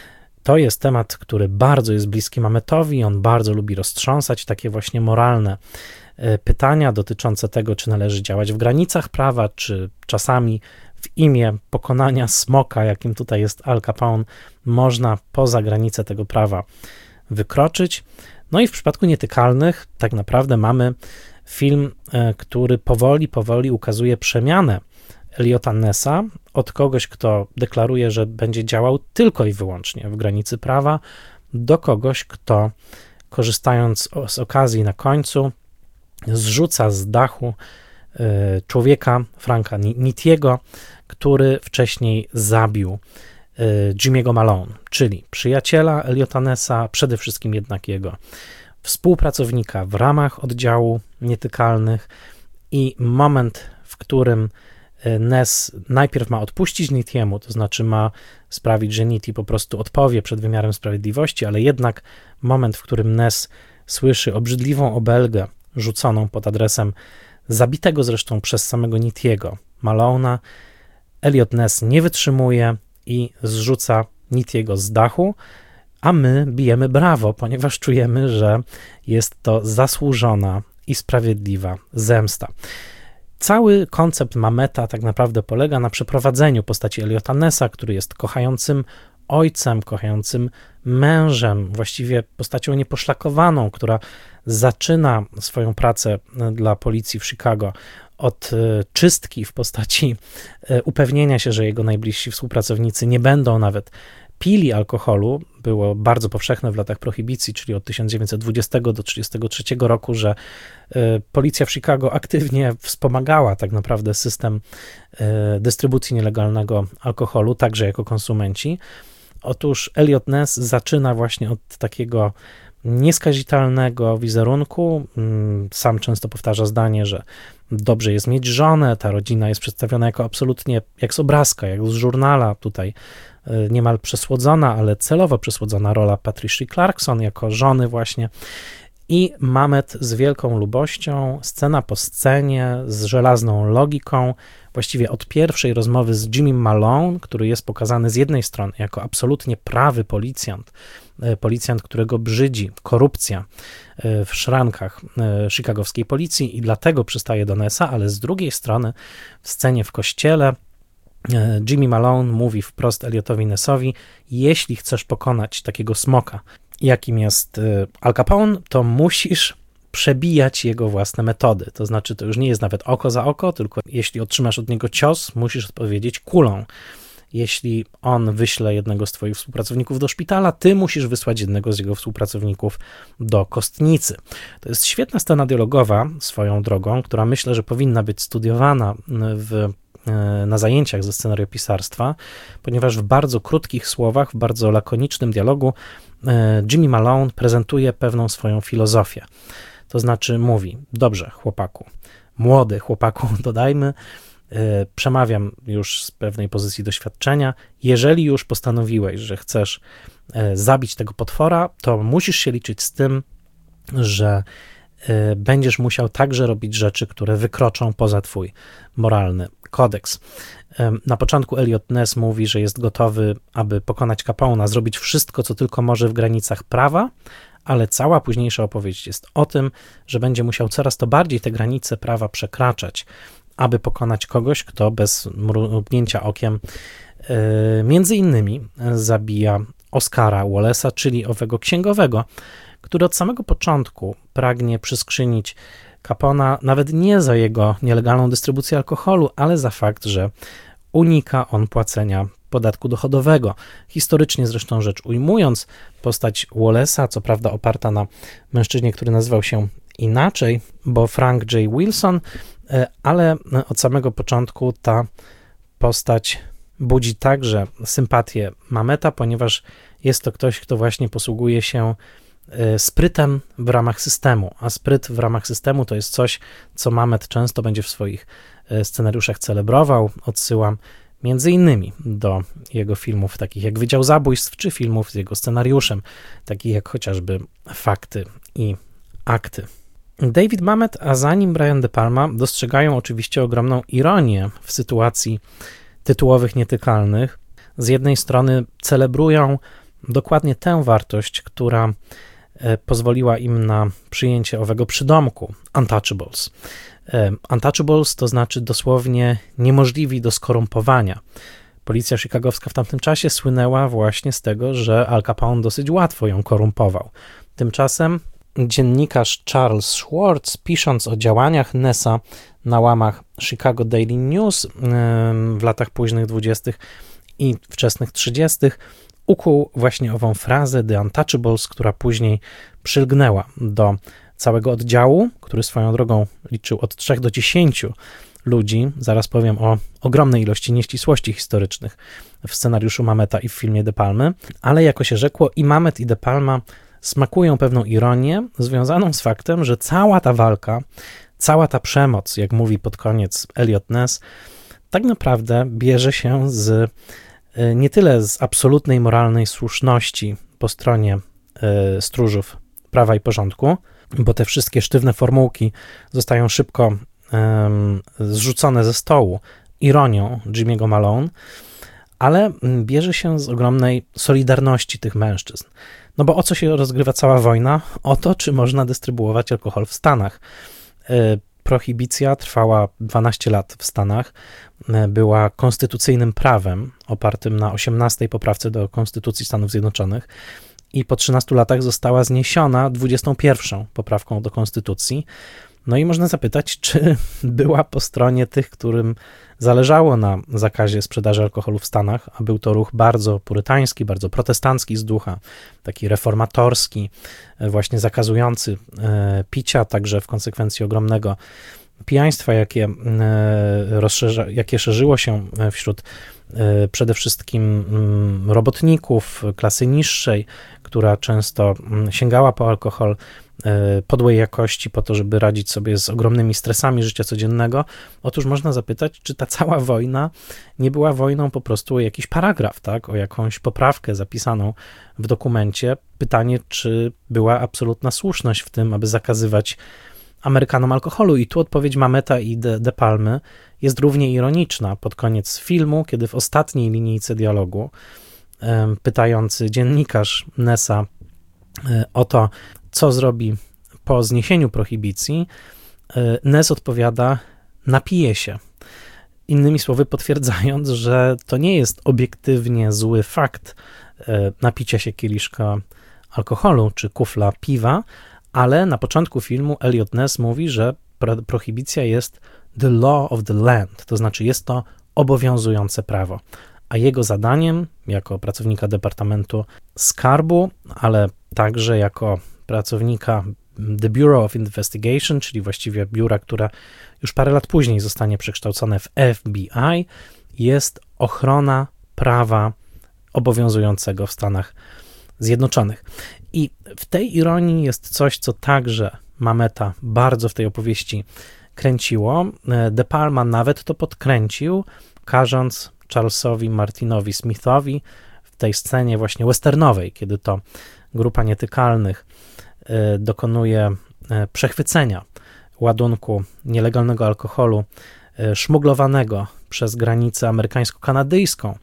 To jest temat, który bardzo jest bliski Mametowi, on bardzo lubi roztrząsać takie właśnie moralne pytania dotyczące tego, czy należy działać w granicach prawa, czy czasami w imię pokonania smoka, jakim tutaj jest Al Capone, można poza granice tego prawa wykroczyć. No i w przypadku Nietykalnych tak naprawdę mamy film, który powoli, powoli ukazuje przemianę Eliota Nessa od kogoś, kto deklaruje, że będzie działał tylko i wyłącznie w granicy prawa, do kogoś, kto korzystając z okazji na końcu zrzuca z dachu człowieka, Franka Nittiego, który wcześniej zabił Jimmy'ego Malone, czyli przyjaciela Eliota Nessa, przede wszystkim jednak jego współpracownika w ramach oddziału Nietykalnych i moment, w którym Ness najpierw ma odpuścić Nittiemu, to znaczy ma sprawić, że Nitti po prostu odpowie przed wymiarem sprawiedliwości, ale jednak moment, w którym Ness słyszy obrzydliwą obelgę rzuconą pod adresem zabitego zresztą przez samego Nittiego Malona, Eliot Ness nie wytrzymuje i zrzuca Nittiego z dachu, a my bijemy brawo, ponieważ czujemy, że jest to zasłużona i sprawiedliwa zemsta. Cały koncept Mameta tak naprawdę polega na przeprowadzeniu postaci Eliota Nessa, który jest kochającym ojcem, kochającym mężem, właściwie postacią nieposzlakowaną, która zaczyna swoją pracę dla policji w Chicago od czystki w postaci upewnienia się, że jego najbliżsi współpracownicy nie będą nawet pili alkoholu. Było bardzo powszechne w latach prohibicji, czyli od tysiąc dziewięćset dwudziestego do trzydziestego trzeciego roku, że policja w Chicago aktywnie wspomagała tak naprawdę system dystrybucji nielegalnego alkoholu, także jako konsumenci. Otóż Eliot Ness zaczyna właśnie od takiego nieskazitelnego wizerunku. Sam często powtarza zdanie, że dobrze jest mieć żonę, ta rodzina jest przedstawiona jako absolutnie jak z obrazka, jak z żurnala, tutaj niemal przesłodzona, ale celowo przesłodzona rola Patricia Clarkson jako żony właśnie. I Mamet z wielką lubością, scena po scenie, z żelazną logiką, właściwie od pierwszej rozmowy z Jimmym Malone, który jest pokazany z jednej strony jako absolutnie prawy policjant, policjant, którego brzydzi korupcja w szrankach chicagowskiej policji i dlatego przystaje do Nessa, ale z drugiej strony w scenie w kościele Jimmy Malone mówi wprost Eliotowi Nessowi: jeśli chcesz pokonać takiego smoka, jakim jest Al Capone, to musisz przebijać jego własne metody. To znaczy, to już nie jest nawet oko za oko, tylko jeśli otrzymasz od niego cios, musisz odpowiedzieć kulą. Jeśli on wyśle jednego z twoich współpracowników do szpitala, ty musisz wysłać jednego z jego współpracowników do kostnicy. To jest świetna scena dialogowa swoją drogą, która myślę, że powinna być studiowana w na zajęciach ze scenariopisarstwa, ponieważ w bardzo krótkich słowach, w bardzo lakonicznym dialogu Jimmy Malone prezentuje pewną swoją filozofię. To znaczy mówi: dobrze, chłopaku, młody chłopaku, dodajmy, przemawiam już z pewnej pozycji doświadczenia, jeżeli już postanowiłeś, że chcesz zabić tego potwora, to musisz się liczyć z tym, że będziesz musiał także robić rzeczy, które wykroczą poza twój moralny kodeks. Na początku Eliot Ness mówi, że jest gotowy, aby pokonać Capone'a, zrobić wszystko, co tylko może w granicach prawa, ale cała późniejsza opowieść jest o tym, że będzie musiał coraz to bardziej te granice prawa przekraczać, aby pokonać kogoś, kto bez mrugnięcia okiem między innymi zabija Oscara Wallace'a, czyli owego księgowego, który od samego początku pragnie przyskrzynić Capone'a nawet nie za jego nielegalną dystrybucję alkoholu, ale za fakt, że unika on płacenia podatku dochodowego. Historycznie zresztą rzecz ujmując, postać Wallace'a, co prawda oparta na mężczyźnie, który nazywał się inaczej, bo Frank J. Wilson, ale od samego początku ta postać budzi także sympatię Mameta, ponieważ jest to ktoś, kto właśnie posługuje się sprytem w ramach systemu, a spryt w ramach systemu to jest coś, co Mamet często będzie w swoich scenariuszach celebrował. Odsyłam między innymi do jego filmów takich jak Wydział Zabójstw, czy filmów z jego scenariuszem, takich jak chociażby Fakty i Akty. David Mamet, a za nim Brian De Palma dostrzegają oczywiście ogromną ironię w sytuacji tytułowych Nietykalnych. Z jednej strony celebrują dokładnie tę wartość, która pozwoliła im na przyjęcie owego przydomku Untouchables. Untouchables to znaczy dosłownie niemożliwi do skorumpowania. Policja chicagowska w tamtym czasie słynęła właśnie z tego, że Al Capone dosyć łatwo ją korumpował. Tymczasem dziennikarz Charles Schwartz, pisząc o działaniach Nessa na łamach Chicago Daily News w latach późnych dwudziestych i wczesnych trzydziestych, ukuł właśnie ową frazę The Untouchables, która później przylgnęła do całego oddziału, który swoją drogą liczył od trzech do dziesięciu ludzi. Zaraz powiem o ogromnej ilości nieścisłości historycznych w scenariuszu Mameta i w filmie De Palmy, ale jako się rzekło, i Mamet, i De Palma smakują pewną ironię związaną z faktem, że cała ta walka, cała ta przemoc, jak mówi pod koniec Eliot Ness, tak naprawdę bierze się z nie tyle z absolutnej moralnej słuszności po stronie y, stróżów prawa i porządku, bo te wszystkie sztywne formułki zostają szybko y, zrzucone ze stołu ironią Jimmy'ego Malone, ale bierze się z ogromnej solidarności tych mężczyzn. No bo o co się rozgrywa cała wojna? O to, czy można dystrybuować alkohol w Stanach. Y, Prohibicja trwała dwanaście lat w Stanach, była konstytucyjnym prawem opartym na osiemnastej poprawce do Konstytucji Stanów Zjednoczonych i po trzynastu latach została zniesiona dwudziestą pierwszą poprawką do Konstytucji. No i można zapytać, czy była po stronie tych, którym zależało na zakazie sprzedaży alkoholu w Stanach, a był to ruch bardzo purytański, bardzo protestancki z ducha, taki reformatorski, właśnie zakazujący picia, także w konsekwencji ogromnego pijaństwa, jakie, rozszerza, jakie szerzyło się wśród przede wszystkim robotników klasy niższej, która często sięgała po alkohol podłej jakości po to, żeby radzić sobie z ogromnymi stresami życia codziennego. Otóż można zapytać, czy ta cała wojna nie była wojną po prostu o jakiś paragraf, tak, o jakąś poprawkę zapisaną w dokumencie. Pytanie, czy była absolutna słuszność w tym, aby zakazywać Amerykanom alkoholu. I tu odpowiedź Mameta i De, De Palmy jest równie ironiczna. Pod koniec filmu, kiedy w ostatniej linijce dialogu um, pytający dziennikarz Nessa um, o to, co zrobi po zniesieniu prohibicji, um, Ness odpowiada: napije się. Innymi słowy potwierdzając, że to nie jest obiektywnie zły fakt um, napicia się kieliszka alkoholu czy kufla piwa, ale na początku filmu Eliot Ness mówi, że pro, prohibicja jest the law of the land, to znaczy jest to obowiązujące prawo, a jego zadaniem jako pracownika Departamentu Skarbu, ale także jako pracownika The Bureau of Investigation, czyli właściwie biura, które już parę lat później zostanie przekształcone w F B I, jest ochrona prawa obowiązującego w Stanach Zjednoczonych. I w tej ironii jest coś, co także Mameta bardzo w tej opowieści kręciło. De Palma nawet to podkręcił, każąc Charlesowi Martinowi Smithowi w tej scenie właśnie westernowej, kiedy to grupa nietykalnych dokonuje przechwycenia ładunku nielegalnego alkoholu szmuglowanego przez granicę amerykańsko-kanadyjską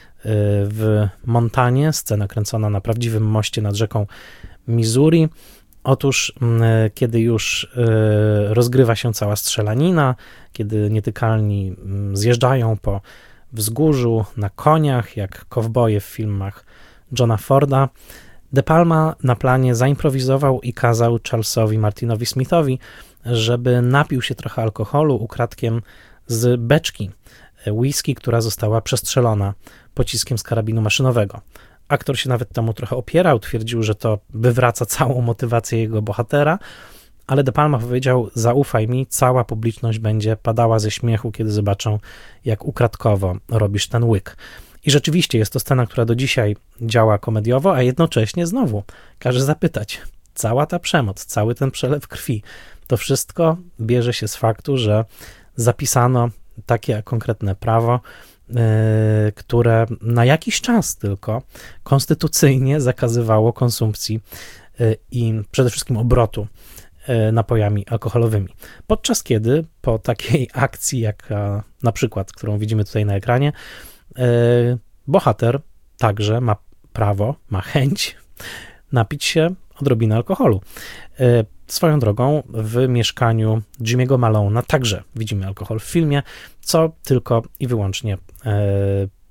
w Montanie, scena kręcona na prawdziwym moście nad rzeką Missouri. Otóż, kiedy już rozgrywa się cała strzelanina, kiedy nietykalni zjeżdżają po wzgórzu na koniach, jak kowboje w filmach Johna Forda, De Palma na planie zaimprowizował i kazał Charlesowi Martinowi Smithowi, żeby napił się trochę alkoholu ukradkiem z beczki whisky, która została przestrzelona pociskiem z karabinu maszynowego. Aktor się nawet temu trochę opierał, twierdził, że to wywraca całą motywację jego bohatera, ale De Palma powiedział: zaufaj mi, cała publiczność będzie padała ze śmiechu, kiedy zobaczą, jak ukradkowo robisz ten łyk. I rzeczywiście jest to scena, która do dzisiaj działa komediowo, a jednocześnie znowu każe zapytać, cała ta przemoc, cały ten przelew krwi, to wszystko bierze się z faktu, że zapisano takie konkretne prawo, yy, które na jakiś czas tylko konstytucyjnie zakazywało konsumpcji yy, i przede wszystkim obrotu yy, napojami alkoholowymi. Podczas kiedy po takiej akcji, jak a, na przykład, którą widzimy tutaj na ekranie, yy, bohater także ma prawo, ma chęć napić się odrobinę alkoholu. Yy, Swoją drogą w mieszkaniu Jimmy'ego Malone'a także widzimy alkohol w filmie, co tylko i wyłącznie e,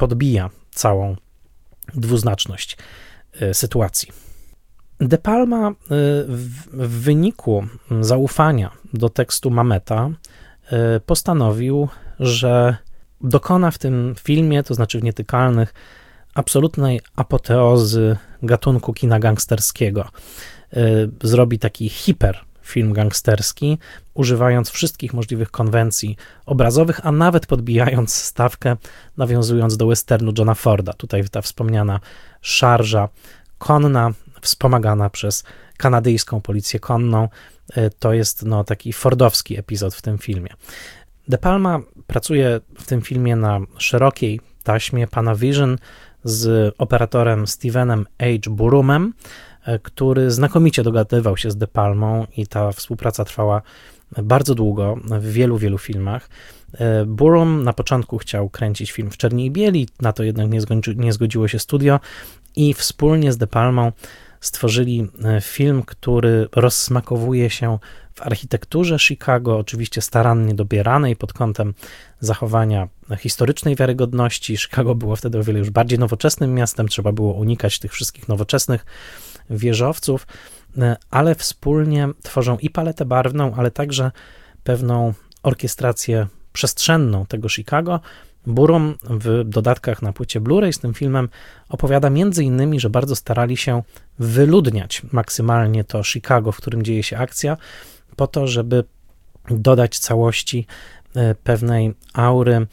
podbija całą dwuznaczność sytuacji. De Palma w wyniku zaufania do tekstu Mameta postanowił, że dokona w tym filmie, to znaczy w Nietykalnych, absolutnej apoteozy gatunku kina gangsterskiego. Zrobi taki hiperfilm gangsterski, używając wszystkich możliwych konwencji obrazowych, a nawet podbijając stawkę, nawiązując do westernu Johna Forda. Tutaj ta wspomniana szarża konna, wspomagana przez kanadyjską policję konną, to jest no, taki fordowski epizod w tym filmie. De Palma pracuje w tym filmie na szerokiej taśmie Panavision z operatorem Stevenem H. Burumem, który znakomicie dogadywał się z De Palmą i ta współpraca trwała bardzo długo w wielu, wielu filmach. Burum na początku chciał kręcić film w czerni i bieli, na to jednak nie, zgodzi, nie zgodziło się studio i wspólnie z De Palmą stworzyli film, który rozsmakowuje się w architekturze Chicago, oczywiście starannie dobieranej pod kątem zachowania historycznej wiarygodności. Chicago było wtedy o wiele już bardziej nowoczesnym miastem, trzeba było unikać tych wszystkich nowoczesnych wieżowców, ale wspólnie tworzą i paletę barwną, ale także pewną orkiestrację przestrzenną tego Chicago. Burum w dodatkach na płycie Blu-ray z tym filmem opowiada między innymi, że bardzo starali się wyludniać maksymalnie to Chicago, w którym dzieje się akcja, po to, żeby dodać całości pewnej aury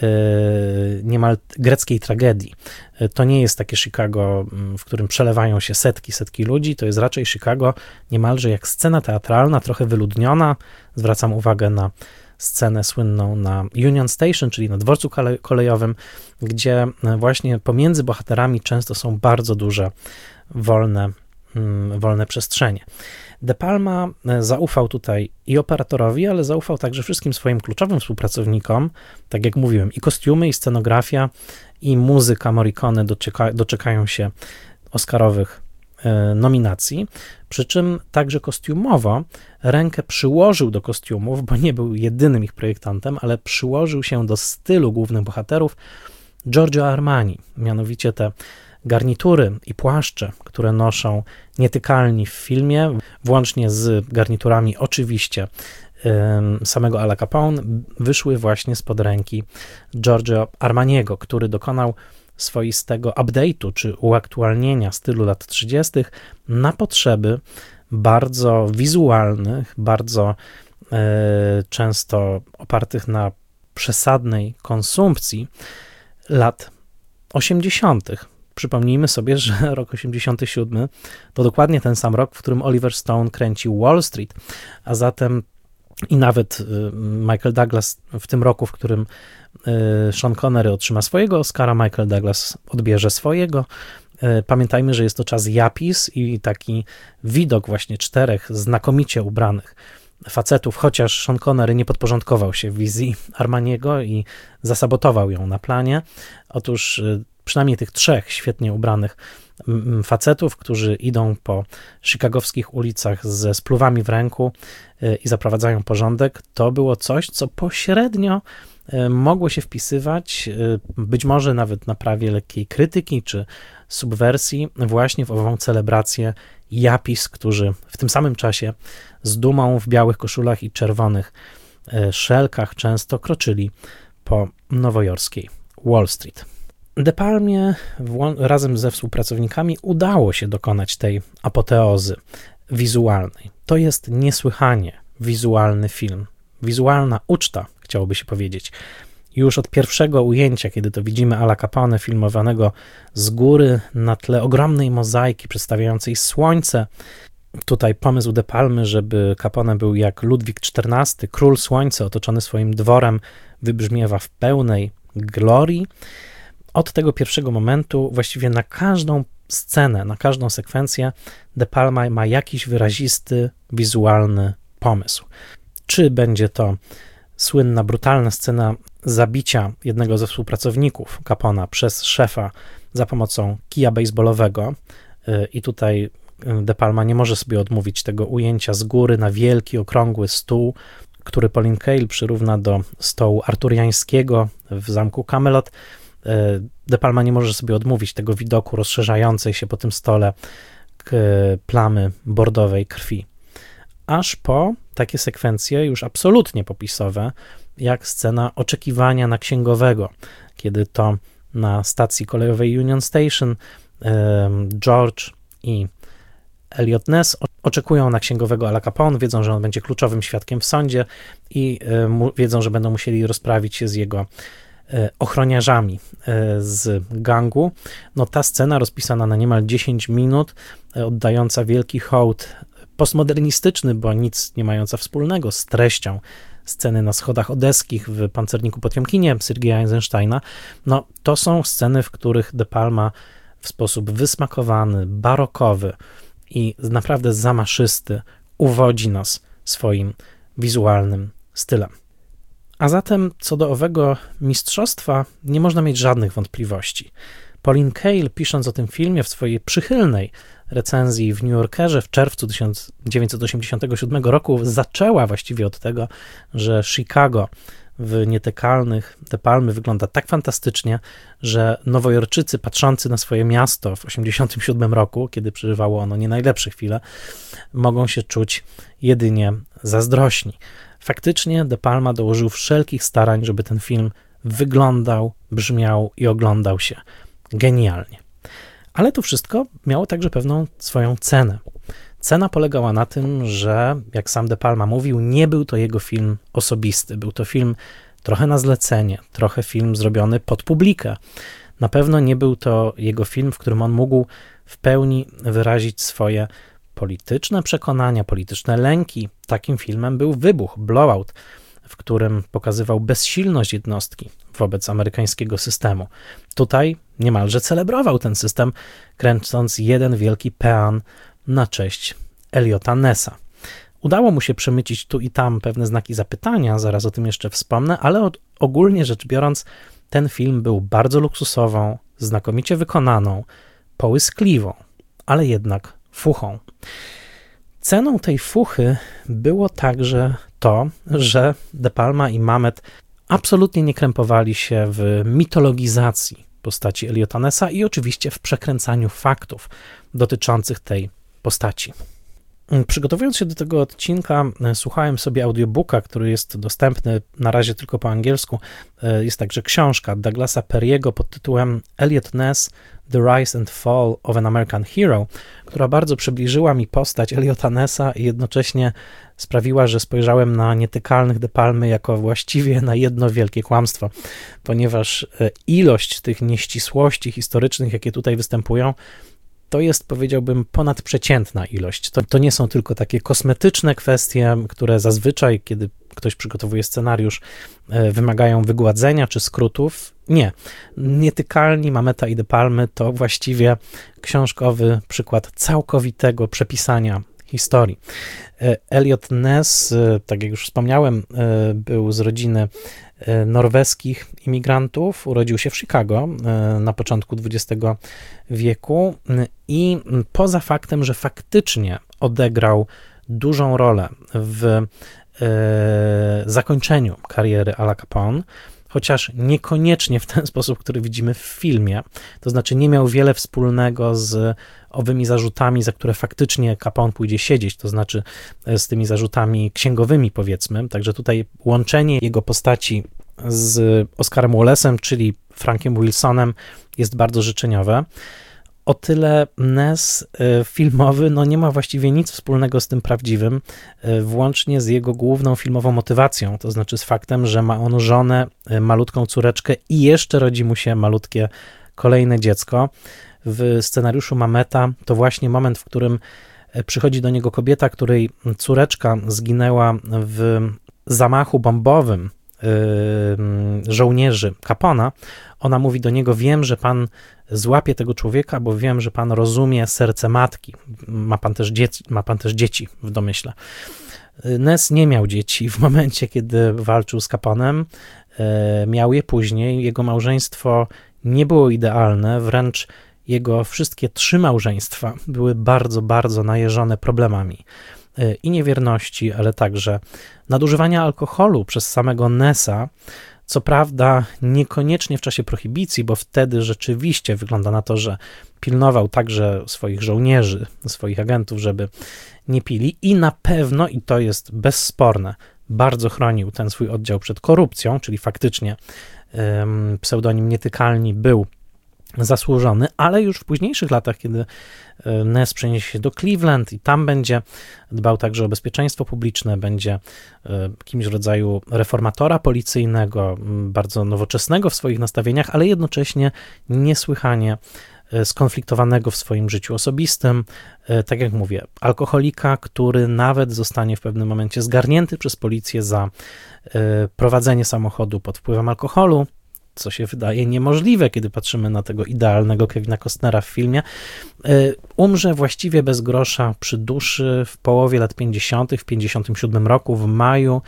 niemal greckiej tragedii. To nie jest takie Chicago, w którym przelewają się setki, setki ludzi, to jest raczej Chicago niemalże jak scena teatralna, trochę wyludniona. Zwracam uwagę na scenę słynną na Union Station, czyli na dworcu kolejowym, gdzie właśnie pomiędzy bohaterami często są bardzo duże, wolne, wolne przestrzenie. De Palma zaufał tutaj i operatorowi, ale zaufał także wszystkim swoim kluczowym współpracownikom, tak jak mówiłem, i kostiumy, i scenografia, i muzyka Morricone doczeka, doczekają się oscarowych nominacji, przy czym także kostiumowo rękę przyłożył do kostiumów, bo nie był jedynym ich projektantem, ale przyłożył się do stylu głównych bohaterów Giorgio Armani, mianowicie te garnitury i płaszcze, które noszą Nietykalni w filmie, włącznie z garniturami oczywiście samego Ala Capone, wyszły właśnie spod ręki Giorgio Armaniego, który dokonał swoistego update'u czy uaktualnienia stylu lat trzydziestych na potrzeby bardzo wizualnych, bardzo e, często opartych na przesadnej konsumpcji lat osiemdziesiątych. Przypomnijmy sobie, że rok osiemdziesiąty siódmy to dokładnie ten sam rok, w którym Oliver Stone kręcił Wall Street, a zatem i nawet Michael Douglas w tym roku, w którym Sean Connery otrzyma swojego Oscara, Michael Douglas odbierze swojego. Pamiętajmy, że jest to czas Yapis i taki widok właśnie czterech znakomicie ubranych facetów, chociaż Sean Connery nie podporządkował się wizji Armaniego i zasabotował ją na planie. Otóż przynajmniej tych trzech świetnie ubranych facetów, którzy idą po chicagowskich ulicach ze spluwami w ręku i zaprowadzają porządek, to było coś, co pośrednio mogło się wpisywać, być może nawet na prawie lekkiej krytyki czy subwersji, właśnie w ową celebrację Yapis, którzy w tym samym czasie z dumą w białych koszulach i czerwonych szelkach często kroczyli po nowojorskiej Wall Street. De Palmie razem ze współpracownikami udało się dokonać tej apoteozy wizualnej. To jest niesłychanie wizualny film, wizualna uczta, chciałoby się powiedzieć. Już od pierwszego ujęcia, kiedy to widzimy Ala Capone filmowanego z góry na tle ogromnej mozaiki przedstawiającej słońce. Tutaj pomysł De Palmy, żeby Capone był jak Ludwik czternasty, król słońca otoczony swoim dworem, wybrzmiewa w pełnej glorii. Od tego pierwszego momentu właściwie na każdą scenę, na każdą sekwencję De Palma ma jakiś wyrazisty, wizualny pomysł. Czy będzie to słynna, brutalna scena zabicia jednego ze współpracowników Capona przez szefa za pomocą kija bejsbolowego i tutaj De Palma nie może sobie odmówić tego ujęcia z góry na wielki, okrągły stół, który Pauline Kael przyrówna do stołu arturiańskiego w zamku Camelot. De Palma nie może sobie odmówić tego widoku rozszerzającej się po tym stole plamy bordowej krwi. Aż po takie sekwencje już absolutnie popisowe, jak scena oczekiwania na księgowego, kiedy to na stacji kolejowej Union Station George i Eliot Ness oczekują na księgowego Ala Capone, wiedzą, że on będzie kluczowym świadkiem w sądzie i wiedzą, że będą musieli rozprawić się z jego ochroniarzami z gangu. No ta scena rozpisana na niemal dziesięć minut, oddająca wielki hołd postmodernistyczny, bo nic nie mająca wspólnego z treścią sceny na schodach odeskich w Pancerniku Potiomkinie Sergeja Eisensteina, no to są sceny, w których De Palma w sposób wysmakowany, barokowy i naprawdę zamaszysty uwodzi nas swoim wizualnym stylem. A zatem co do owego mistrzostwa nie można mieć żadnych wątpliwości. Pauline Kael, pisząc o tym filmie w swojej przychylnej recenzji w New Yorkerze w czerwcu tysiąc dziewięćset osiemdziesiątego siódmego roku, zaczęła właściwie od tego, że Chicago w Nietykalnych De Palmy wygląda tak fantastycznie, że Nowojorczycy patrzący na swoje miasto w osiemdziesiątym siódmym roku, kiedy przeżywało ono nie najlepsze chwile, mogą się czuć jedynie zazdrośni. Faktycznie De Palma dołożył wszelkich starań, żeby ten film wyglądał, brzmiał i oglądał się genialnie. Ale to wszystko miało także pewną swoją cenę. Cena polegała na tym, że, jak sam De Palma mówił, nie był to jego film osobisty. Był to film trochę na zlecenie, trochę film zrobiony pod publikę. Na pewno nie był to jego film, w którym on mógł w pełni wyrazić swoje polityczne przekonania, polityczne lęki. Takim filmem był Wybuch, Blowout, w którym pokazywał bezsilność jednostki wobec amerykańskiego systemu. Tutaj niemalże celebrował ten system, kręcąc jeden wielki pean na cześć Eliota Nessa. Udało mu się przemycić tu i tam pewne znaki zapytania, zaraz o tym jeszcze wspomnę, ale od, ogólnie rzecz biorąc, ten film był bardzo luksusową, znakomicie wykonaną, połyskliwą, ale jednak fuchą. Ceną tej fuchy było także to, że De Palma i Mamet absolutnie nie krępowali się w mitologizacji postaci Eliota Nessa i oczywiście w przekręcaniu faktów dotyczących tej postaci. Przygotowując się do tego odcinka, słuchałem sobie audiobooka, który jest dostępny na razie tylko po angielsku. Jest także książka Douglasa Perry'ego pod tytułem Eliot Ness, The Rise and Fall of an American Hero, która bardzo przybliżyła mi postać Eliota Nessa i jednocześnie sprawiła, że spojrzałem na Nietykalnych De Palmy jako właściwie na jedno wielkie kłamstwo, ponieważ ilość tych nieścisłości historycznych, jakie tutaj występują, to jest, powiedziałbym, ponadprzeciętna ilość. To, to nie są tylko takie kosmetyczne kwestie, które zazwyczaj, kiedy ktoś przygotowuje scenariusz, wymagają wygładzenia czy skrótów. Nie. Nietykalni Mameta i De Palmy to właściwie książkowy przykład całkowitego przepisania historii. Eliot Ness, tak jak już wspomniałem, był z rodziny norweskich imigrantów, urodził się w Chicago na początku dwudziestego wieku i poza faktem, że faktycznie odegrał dużą rolę w zakończeniu kariery Ala Capone, chociaż niekoniecznie w ten sposób, który widzimy w filmie, to znaczy nie miał wiele wspólnego z owymi zarzutami, za które faktycznie Capone pójdzie siedzieć, to znaczy z tymi zarzutami księgowymi, powiedzmy, także tutaj łączenie jego postaci z Oscarem Wallesem, czyli Frankiem Wilsonem, jest bardzo życzeniowe. O tyle Ness filmowy no nie ma właściwie nic wspólnego z tym prawdziwym, włącznie z jego główną filmową motywacją, to znaczy z faktem, że ma on żonę, malutką córeczkę i jeszcze rodzi mu się malutkie kolejne dziecko. W scenariuszu Mameta to właśnie moment, w którym przychodzi do niego kobieta, której córeczka zginęła w zamachu bombowym żołnierzy Capona. Ona mówi do niego: wiem, że pan złapie tego człowieka, bo wiem, że pan rozumie serce matki. Ma pan też dzieci, ma pan też dzieci w domyśle. Ness nie miał dzieci w momencie, kiedy walczył z Caponem. Miał je później. Jego małżeństwo nie było idealne, wręcz jego wszystkie trzy małżeństwa były bardzo, bardzo najeżone problemami i niewierności, ale także nadużywania alkoholu przez samego Nessa, Co prawda niekoniecznie w czasie prohibicji, bo wtedy rzeczywiście wygląda na to, że pilnował także swoich żołnierzy, swoich agentów, żeby nie pili i na pewno, i to jest bezsporne, bardzo chronił ten swój oddział przed korupcją, czyli faktycznie um, pseudonim Nietykalni był zasłużony, ale już w późniejszych latach, kiedy Ness przeniesie się do Cleveland i tam będzie dbał także o bezpieczeństwo publiczne, będzie kimś w rodzaju reformatora policyjnego, bardzo nowoczesnego w swoich nastawieniach, ale jednocześnie niesłychanie skonfliktowanego w swoim życiu osobistym, tak jak mówię, alkoholika, który nawet zostanie w pewnym momencie zgarnięty przez policję za prowadzenie samochodu pod wpływem alkoholu, co się wydaje niemożliwe, kiedy patrzymy na tego idealnego Kevina Costnera w filmie. Umrze właściwie bez grosza przy duszy w połowie lat pięćdziesiątych, w pięćdziesiątym siódmym roku, w maju,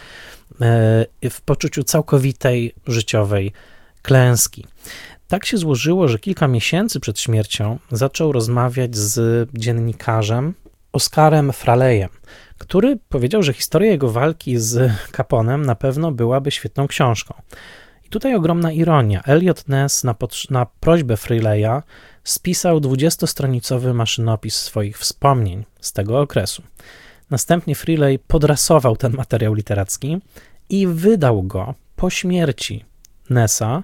w poczuciu całkowitej życiowej klęski. Tak się złożyło, że kilka miesięcy przed śmiercią zaczął rozmawiać z dziennikarzem Oscarem Fraleyem, który powiedział, że historia jego walki z Caponem na pewno byłaby świetną książką. Tutaj ogromna ironia. Eliot Ness na, na prośbę Fraleya spisał dwudziestostronicowy maszynopis swoich wspomnień z tego okresu. Następnie Fraley podrasował ten materiał literacki i wydał go po śmierci Nessa.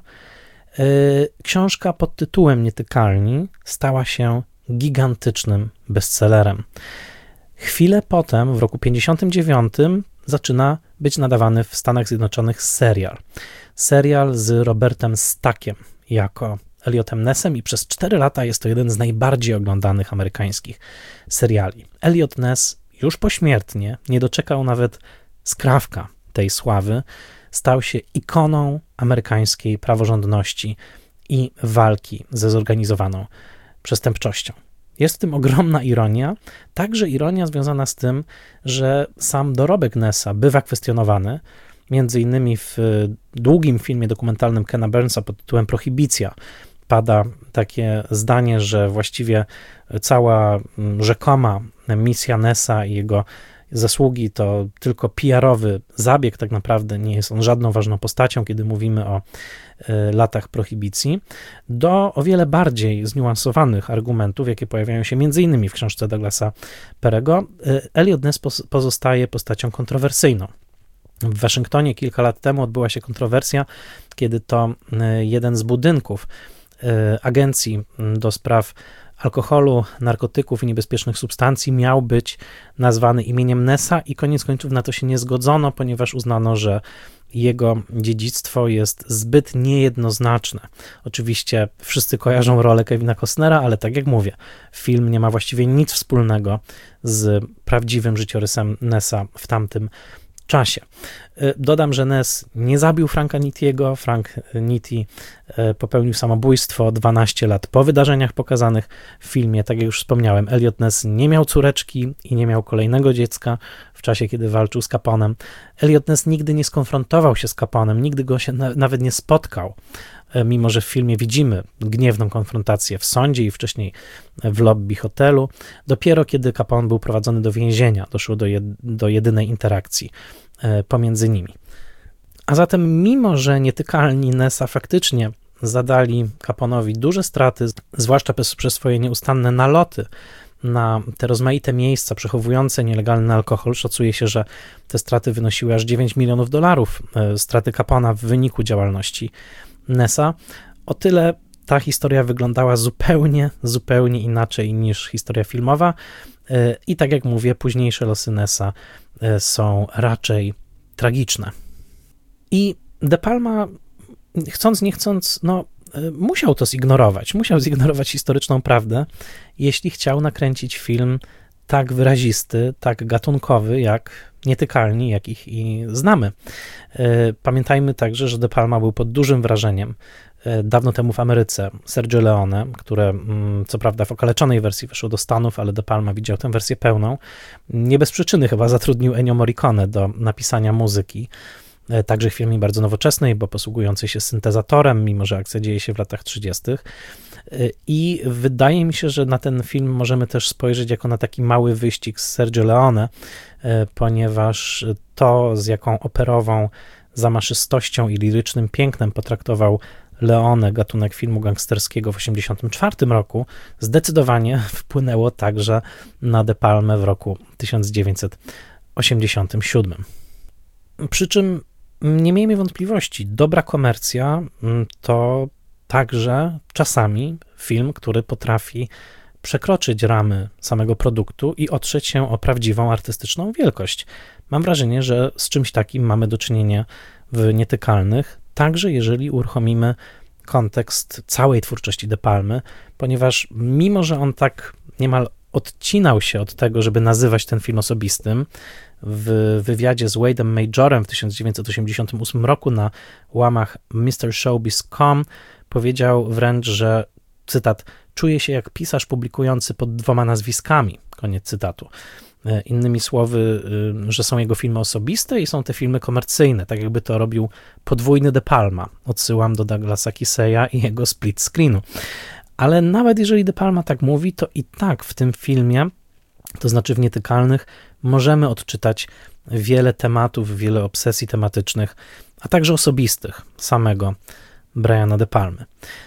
Yy, książka pod tytułem Nietykalni stała się gigantycznym bestsellerem. Chwilę potem, w roku pięćdziesiątym dziewiątym, zaczyna być nadawany w Stanach Zjednoczonych serial. Serial z Robertem Stackiem jako Eliotem Nessem i przez cztery lata jest to jeden z najbardziej oglądanych amerykańskich seriali. Eliot Ness już pośmiertnie nie doczekał nawet skrawka tej sławy, stał się ikoną amerykańskiej praworządności i walki ze zorganizowaną przestępczością. Jest w tym ogromna ironia, także ironia związana z tym, że sam dorobek Nessa bywa kwestionowany, między innymi w długim filmie dokumentalnym Kena Burnsa pod tytułem Prohibicja pada takie zdanie, że właściwie cała rzekoma misja Nessa i jego zasługi to tylko P R-owy zabieg, tak naprawdę nie jest on żadną ważną postacią, kiedy mówimy o latach prohibicji, do o wiele bardziej zniuansowanych argumentów, jakie pojawiają się między innymi w książce Douglasa Perego. Eliot Ness pozostaje postacią kontrowersyjną. W Waszyngtonie kilka lat temu odbyła się kontrowersja, kiedy to jeden z budynków agencji do spraw alkoholu, narkotyków i niebezpiecznych substancji miał być nazwany imieniem Nessa i koniec końców na to się nie zgodzono, ponieważ uznano, że jego dziedzictwo jest zbyt niejednoznaczne. Oczywiście wszyscy kojarzą rolę Kevina Costnera, ale tak jak mówię, film nie ma właściwie nic wspólnego z prawdziwym życiorysem Nessa w tamtym czasie. Dodam, że Ness nie zabił Franka Nittiego. Frank Nitti popełnił samobójstwo dwanaście lat po wydarzeniach pokazanych w filmie. Tak jak już wspomniałem, Eliot Ness nie miał córeczki i nie miał kolejnego dziecka w czasie, kiedy walczył z Caponem. Eliot Ness nigdy nie skonfrontował się z Caponem, nigdy go się na, nawet nie spotkał, mimo że w filmie widzimy gniewną konfrontację w sądzie i wcześniej w lobby hotelu. Dopiero kiedy Capone był prowadzony do więzienia, doszło do, jed, do jedynej interakcji pomiędzy nimi. A zatem, mimo że Nietykalni Nessa faktycznie zadali Capone'owi duże straty, zwłaszcza przez, przez swoje nieustanne naloty na te rozmaite miejsca przechowujące nielegalny alkohol, szacuje się, że te straty wynosiły aż dziewięć milionów dolarów, straty Capone'a w wyniku działalności Nessa, o tyle ta historia wyglądała zupełnie, zupełnie inaczej niż historia filmowa i tak jak mówię, późniejsze losy Nessa są raczej tragiczne. I De Palma, chcąc nie chcąc, no, musiał to zignorować, musiał zignorować historyczną prawdę, jeśli chciał nakręcić film tak wyrazisty, tak gatunkowy, jak Nietykalni, jakich i znamy. Pamiętajmy także, że De Palma był pod dużym wrażeniem dawno temu w Ameryce Sergio Leone, które co prawda w okaleczonej wersji weszło do Stanów, ale De Palma widział tę wersję pełną. Nie bez przyczyny chyba zatrudnił Ennio Morricone do napisania muzyki, także w filmie bardzo nowoczesnej, bo posługującej się syntezatorem, mimo że akcja dzieje się w latach trzydziestych. I wydaje mi się, że na ten film możemy też spojrzeć jako na taki mały wyścig z Sergio Leone, ponieważ to, z jaką operową zamaszystością i lirycznym pięknem potraktował Leone, gatunek filmu gangsterskiego w osiemdziesiątym czwartym roku, zdecydowanie wpłynęło także na De Palmę w roku tysiąc dziewięćset osiemdziesiątym siódmym. Przy czym nie miejmy wątpliwości, dobra komercja to także czasami film, który potrafi przekroczyć ramy samego produktu i otrzeć się o prawdziwą artystyczną wielkość. Mam wrażenie, że z czymś takim mamy do czynienia w Nietykalnych, także jeżeli uruchomimy kontekst całej twórczości De Palmy, ponieważ mimo, że on tak niemal odcinał się od tego, żeby nazywać ten film osobistym, w wywiadzie z Wade'em Majorem w tysiąc dziewięćset osiemdziesiątym ósmym roku na łamach mister Showbiz kropka com powiedział wręcz, że, cytat, czuje się jak pisarz publikujący pod dwoma nazwiskami, koniec cytatu. Innymi słowy, że są jego filmy osobiste i są te filmy komercyjne, tak jakby to robił podwójny De Palma. Odsyłam do Douglasa Kiseya i jego split screenu. Ale nawet jeżeli De Palma tak mówi, to i tak w tym filmie, to znaczy w Nietykalnych, możemy odczytać wiele tematów, wiele obsesji tematycznych, a także osobistych samego Briana De Palmy.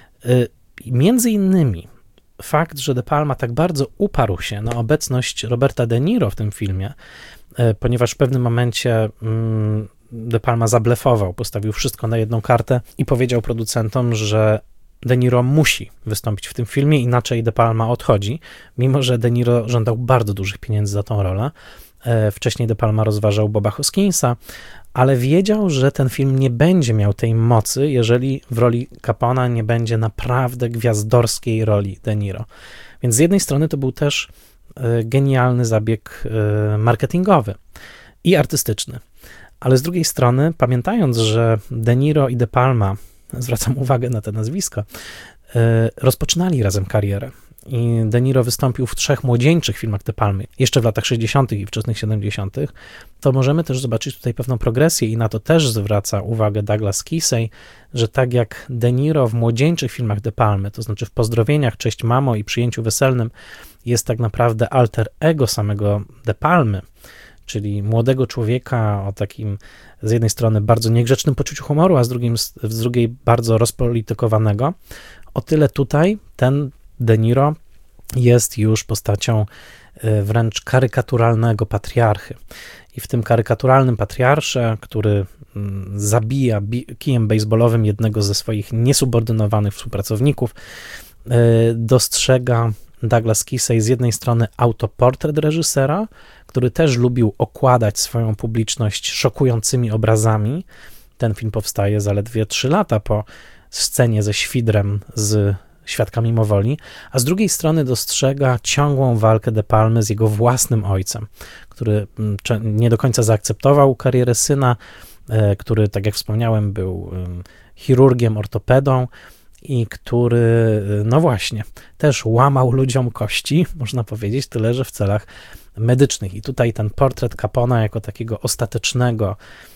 Między innymi fakt, że De Palma tak bardzo uparł się na obecność Roberta De Niro w tym filmie, ponieważ w pewnym momencie De Palma zablefował, postawił wszystko na jedną kartę i powiedział producentom, że De Niro musi wystąpić w tym filmie, inaczej De Palma odchodzi, mimo że De Niro żądał bardzo dużych pieniędzy za tą rolę. Wcześniej De Palma rozważał Boba Hoskinsa, ale wiedział, że ten film nie będzie miał tej mocy, jeżeli w roli Capona nie będzie naprawdę gwiazdorskiej roli De Niro. Więc z jednej strony to był też genialny zabieg marketingowy i artystyczny, ale z drugiej strony, pamiętając, że De Niro i De Palma, zwracam uwagę na te nazwiska, rozpoczynali razem karierę. I De Niro wystąpił w trzech młodzieńczych filmach De Palmy, jeszcze w latach sześćdziesiątych i wczesnych siedemdziesiątych, to możemy też zobaczyć tutaj pewną progresję i na to też zwraca uwagę Douglas Kisey, że tak jak De Niro w młodzieńczych filmach De Palmy, to znaczy w Pozdrowieniach, Cześć mamo i Przyjęciu weselnym, jest tak naprawdę alter ego samego De Palmy, czyli młodego człowieka o takim z jednej strony bardzo niegrzecznym poczuciu humoru, a z, drugim, z drugiej bardzo rozpolitykowanego, o tyle tutaj ten De Niro jest już postacią wręcz karykaturalnego patriarchy. I w tym karykaturalnym patriarsze, który zabija kijem baseballowym jednego ze swoich niesubordynowanych współpracowników, dostrzega Douglas Kisey z jednej strony autoportret reżysera, który też lubił okładać swoją publiczność szokującymi obrazami. Ten film powstaje zaledwie trzy lata po scenie ze Świdrem z Świadka mimowoli, a z drugiej strony dostrzega ciągłą walkę De Palmy z jego własnym ojcem, który nie do końca zaakceptował karierę syna, który, tak jak wspomniałem, był chirurgiem, ortopedą i który, no właśnie, też łamał ludziom kości, można powiedzieć, tyle że w celach medycznych. I tutaj ten portret Capona jako takiego ostatecznego,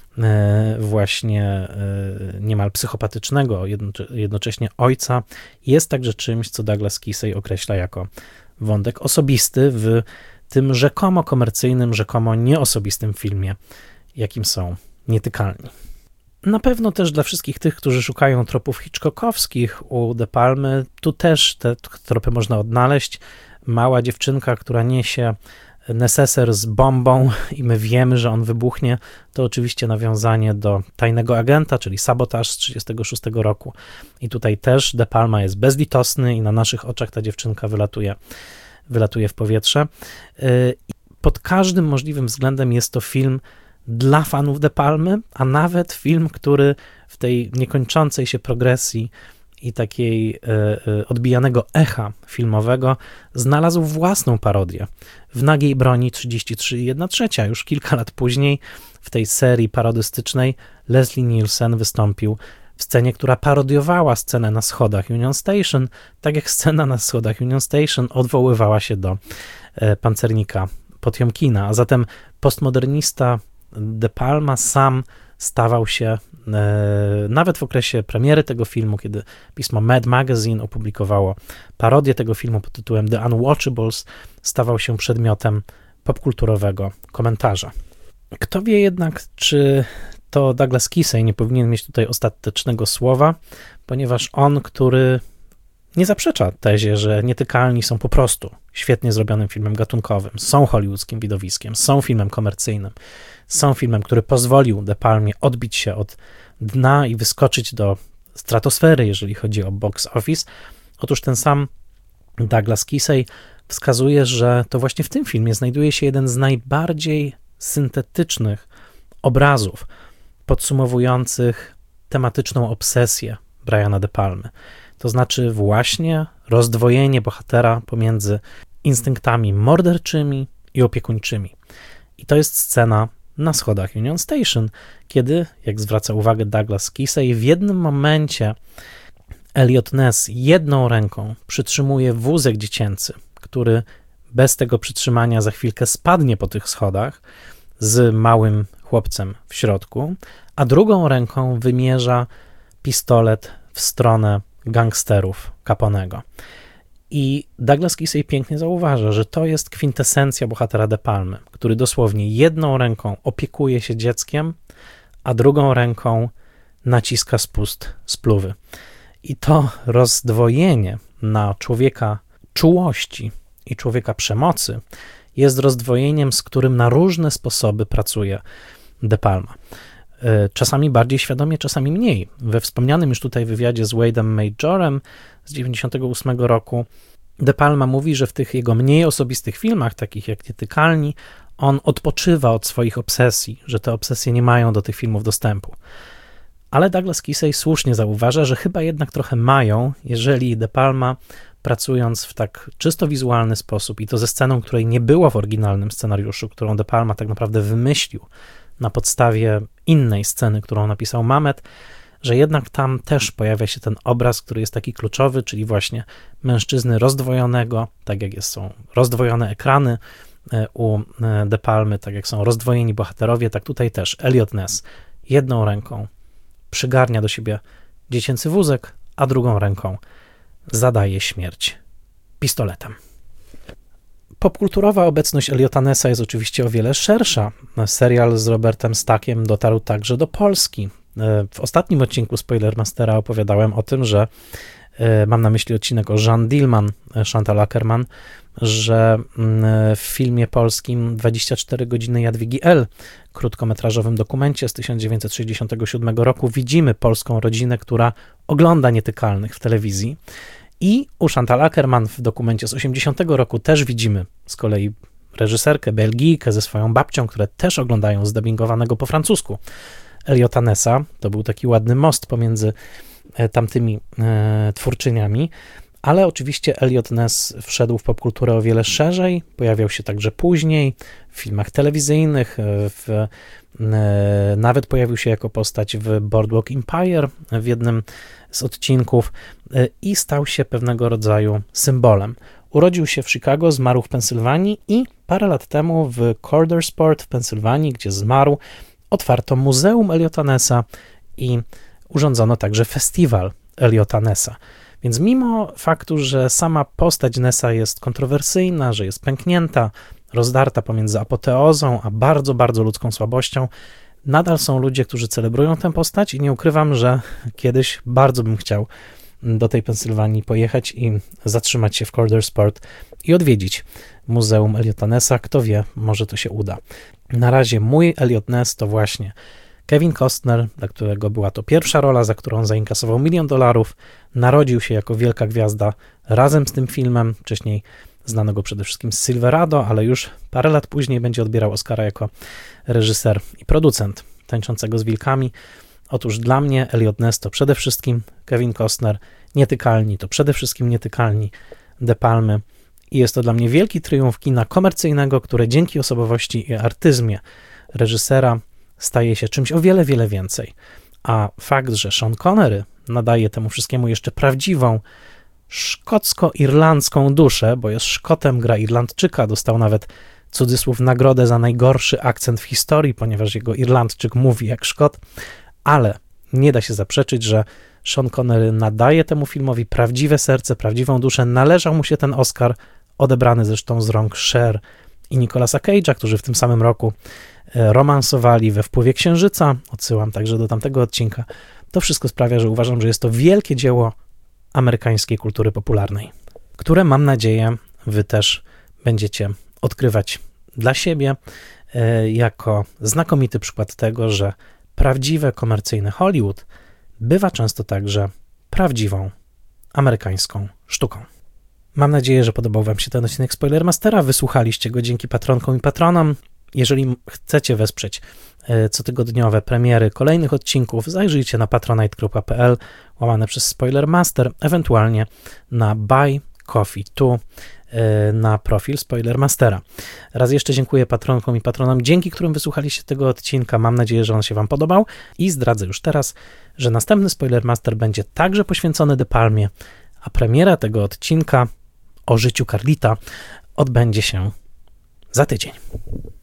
właśnie niemal psychopatycznego, jednocześnie ojca, jest także czymś, co Douglas Kisey określa jako wątek osobisty w tym rzekomo komercyjnym, rzekomo nieosobistym filmie, jakim są Nietykalni. Na pewno też dla wszystkich tych, którzy szukają tropów hitchcockowskich u De Palmy, tu też te tropy można odnaleźć. Mała dziewczynka, która niesie neseser z bombą i my wiemy, że on wybuchnie, to oczywiście nawiązanie do Tajnego Agenta, czyli Sabotaż z trzydziestego szóstego roku. I tutaj też De Palma jest bezlitosny i na naszych oczach ta dziewczynka wylatuje, wylatuje w powietrze. Pod każdym możliwym względem jest to film dla fanów De Palmy, a nawet film, który w tej niekończącej się progresji i takiej y, odbijanego echa filmowego znalazł własną parodię. W Nagiej broni trzydzieści trzy i jedna trzecia. Już kilka lat później w tej serii parodystycznej Leslie Nielsen wystąpił w scenie, która parodiowała scenę na schodach Union Station, tak jak scena na schodach Union Station odwoływała się do y, pancernika Potiomkina. A zatem postmodernista De Palma sam stawał się, e, nawet w okresie premiery tego filmu, kiedy pismo Mad Magazine opublikowało parodię tego filmu pod tytułem The Unwatchables, stawał się przedmiotem popkulturowego komentarza. Kto wie jednak, czy to Douglas Kissey nie powinien mieć tutaj ostatecznego słowa, ponieważ on, który nie zaprzecza tezie, że Nietykalni są po prostu świetnie zrobionym filmem gatunkowym, są hollywoodzkim widowiskiem, są filmem komercyjnym, są filmem, który pozwolił De Palmie odbić się od dna i wyskoczyć do stratosfery, jeżeli chodzi o box office. Otóż ten sam Douglas Kissey wskazuje, że to właśnie w tym filmie znajduje się jeden z najbardziej syntetycznych obrazów podsumowujących tematyczną obsesję Briana De Palmy. To znaczy właśnie rozdwojenie bohatera pomiędzy instynktami morderczymi i opiekuńczymi. I to jest scena na schodach Union Station, kiedy, jak zwraca uwagę Douglas Kissey, w jednym momencie Eliot Ness jedną ręką przytrzymuje wózek dziecięcy, który bez tego przytrzymania za chwilkę spadnie po tych schodach z małym chłopcem w środku, a drugą ręką wymierza pistolet w stronę gangsterów Caponego. I Douglas Kissey pięknie zauważa, że to jest kwintesencja bohatera De Palmy, który dosłownie jedną ręką opiekuje się dzieckiem, a drugą ręką naciska spust spluwy. I to rozdwojenie na człowieka czułości i człowieka przemocy jest rozdwojeniem, z którym na różne sposoby pracuje De Palma. Czasami bardziej świadomie, czasami mniej. We wspomnianym już tutaj wywiadzie z Wade'em Majorem z dziewięćdziesiątego ósmego roku De Palma mówi, że w tych jego mniej osobistych filmach, takich jak Nietykalni, on odpoczywa od swoich obsesji, że te obsesje nie mają do tych filmów dostępu. Ale Douglas Kissey słusznie zauważa, że chyba jednak trochę mają, jeżeli De Palma, pracując w tak czysto wizualny sposób i to ze sceną, której nie było w oryginalnym scenariuszu, którą De Palma tak naprawdę wymyślił na podstawie innej sceny, którą napisał Mamet, że jednak tam też pojawia się ten obraz, który jest taki kluczowy, czyli właśnie mężczyzny rozdwojonego, tak jak jest, są rozdwojone ekrany u De Palmy, tak jak są rozdwojeni bohaterowie, tak tutaj też Eliot Ness jedną ręką przygarnia do siebie dziecięcy wózek, a drugą ręką zadaje śmierć pistoletem. Popkulturowa obecność Eliota Nessa jest oczywiście o wiele szersza. Serial z Robertem Stackiem dotarł także do Polski. W ostatnim odcinku Spoilermastera opowiadałem o tym, że mam na myśli odcinek o Jeanne Dillman, Chantal Akerman, że w filmie polskim dwadzieścia cztery godziny Jadwigi L., krótkometrażowym dokumencie z tysiąc dziewięćset sześćdziesiątego siódmego roku, widzimy polską rodzinę, która ogląda Nietykalnych w telewizji. I u Chantal Akerman w dokumencie z osiemdziesiątego roku też widzimy z kolei reżyserkę, Belgijkę ze swoją babcią, które też oglądają zdubbingowanego po francusku Eliota Nessa. To był taki ładny most pomiędzy tamtymi e, twórczyniami, ale oczywiście Eliot Ness wszedł w popkulturę o wiele szerzej, pojawiał się także później w filmach telewizyjnych, w, e, nawet pojawił się jako postać w Boardwalk Empire w jednym z odcinków e, i stał się pewnego rodzaju symbolem. Urodził się w Chicago, zmarł w Pensylwanii i parę lat temu w Cordersport w Pensylwanii, gdzie zmarł, otwarto Muzeum Eliota Nessa i urządzono także festiwal Eliota Nessa. Więc mimo faktu, że sama postać Nessa jest kontrowersyjna, że jest pęknięta, rozdarta pomiędzy apoteozą a bardzo, bardzo ludzką słabością, nadal są ludzie, którzy celebrują tę postać i nie ukrywam, że kiedyś bardzo bym chciał do tej Pensylwanii pojechać i zatrzymać się w Cordersport i odwiedzić Muzeum Eliota Nessa. Kto wie, może to się uda. Na razie mój Eliot Ness to właśnie Kevin Costner, dla którego była to pierwsza rola, za którą zainkasował milion dolarów. Narodził się jako wielka gwiazda razem z tym filmem, wcześniej znano go przede wszystkim z Silverado, ale już parę lat później będzie odbierał Oscara jako reżyser i producent Tańczącego z wilkami. Otóż dla mnie Eliot Ness to przede wszystkim Kevin Costner, Nietykalni to przede wszystkim Nietykalni De Palmy i jest to dla mnie wielki triumf kina komercyjnego, które dzięki osobowości i artyzmie reżysera staje się czymś o wiele, wiele więcej. A fakt, że Sean Connery nadaje temu wszystkiemu jeszcze prawdziwą szkocko-irlandzką duszę, bo jest Szkotem, gra Irlandczyka, dostał nawet cudzysłów nagrodę za najgorszy akcent w historii, ponieważ jego Irlandczyk mówi jak Szkot, ale nie da się zaprzeczyć, że Sean Connery nadaje temu filmowi prawdziwe serce, prawdziwą duszę. Należał mu się ten Oscar, odebrany zresztą z rąk Cher i Nicolasa Cage'a, którzy w tym samym roku romansowali we Wpływie Księżyca, odsyłam także do tamtego odcinka. To wszystko sprawia, że uważam, że jest to wielkie dzieło amerykańskiej kultury popularnej, które mam nadzieję wy też będziecie odkrywać dla siebie jako znakomity przykład tego, że prawdziwe komercyjne Hollywood bywa często także prawdziwą amerykańską sztuką. Mam nadzieję, że podobał wam się ten odcinek Spoilermastera. Wysłuchaliście go dzięki patronkom i patronom. Jeżeli chcecie wesprzeć cotygodniowe premiery kolejnych odcinków, zajrzyjcie na patronite kropka p l łamane przez Spoilermaster, ewentualnie na Buy Coffee Tu na profil Spoilermastera. Raz jeszcze dziękuję patronkom i patronom, dzięki którym wysłuchaliście tego odcinka. Mam nadzieję, że on się wam podobał i zdradzę już teraz, że następny Spoilermaster będzie także poświęcony De Palmie, a premiera tego odcinka o życiu Carlita odbędzie się za tydzień.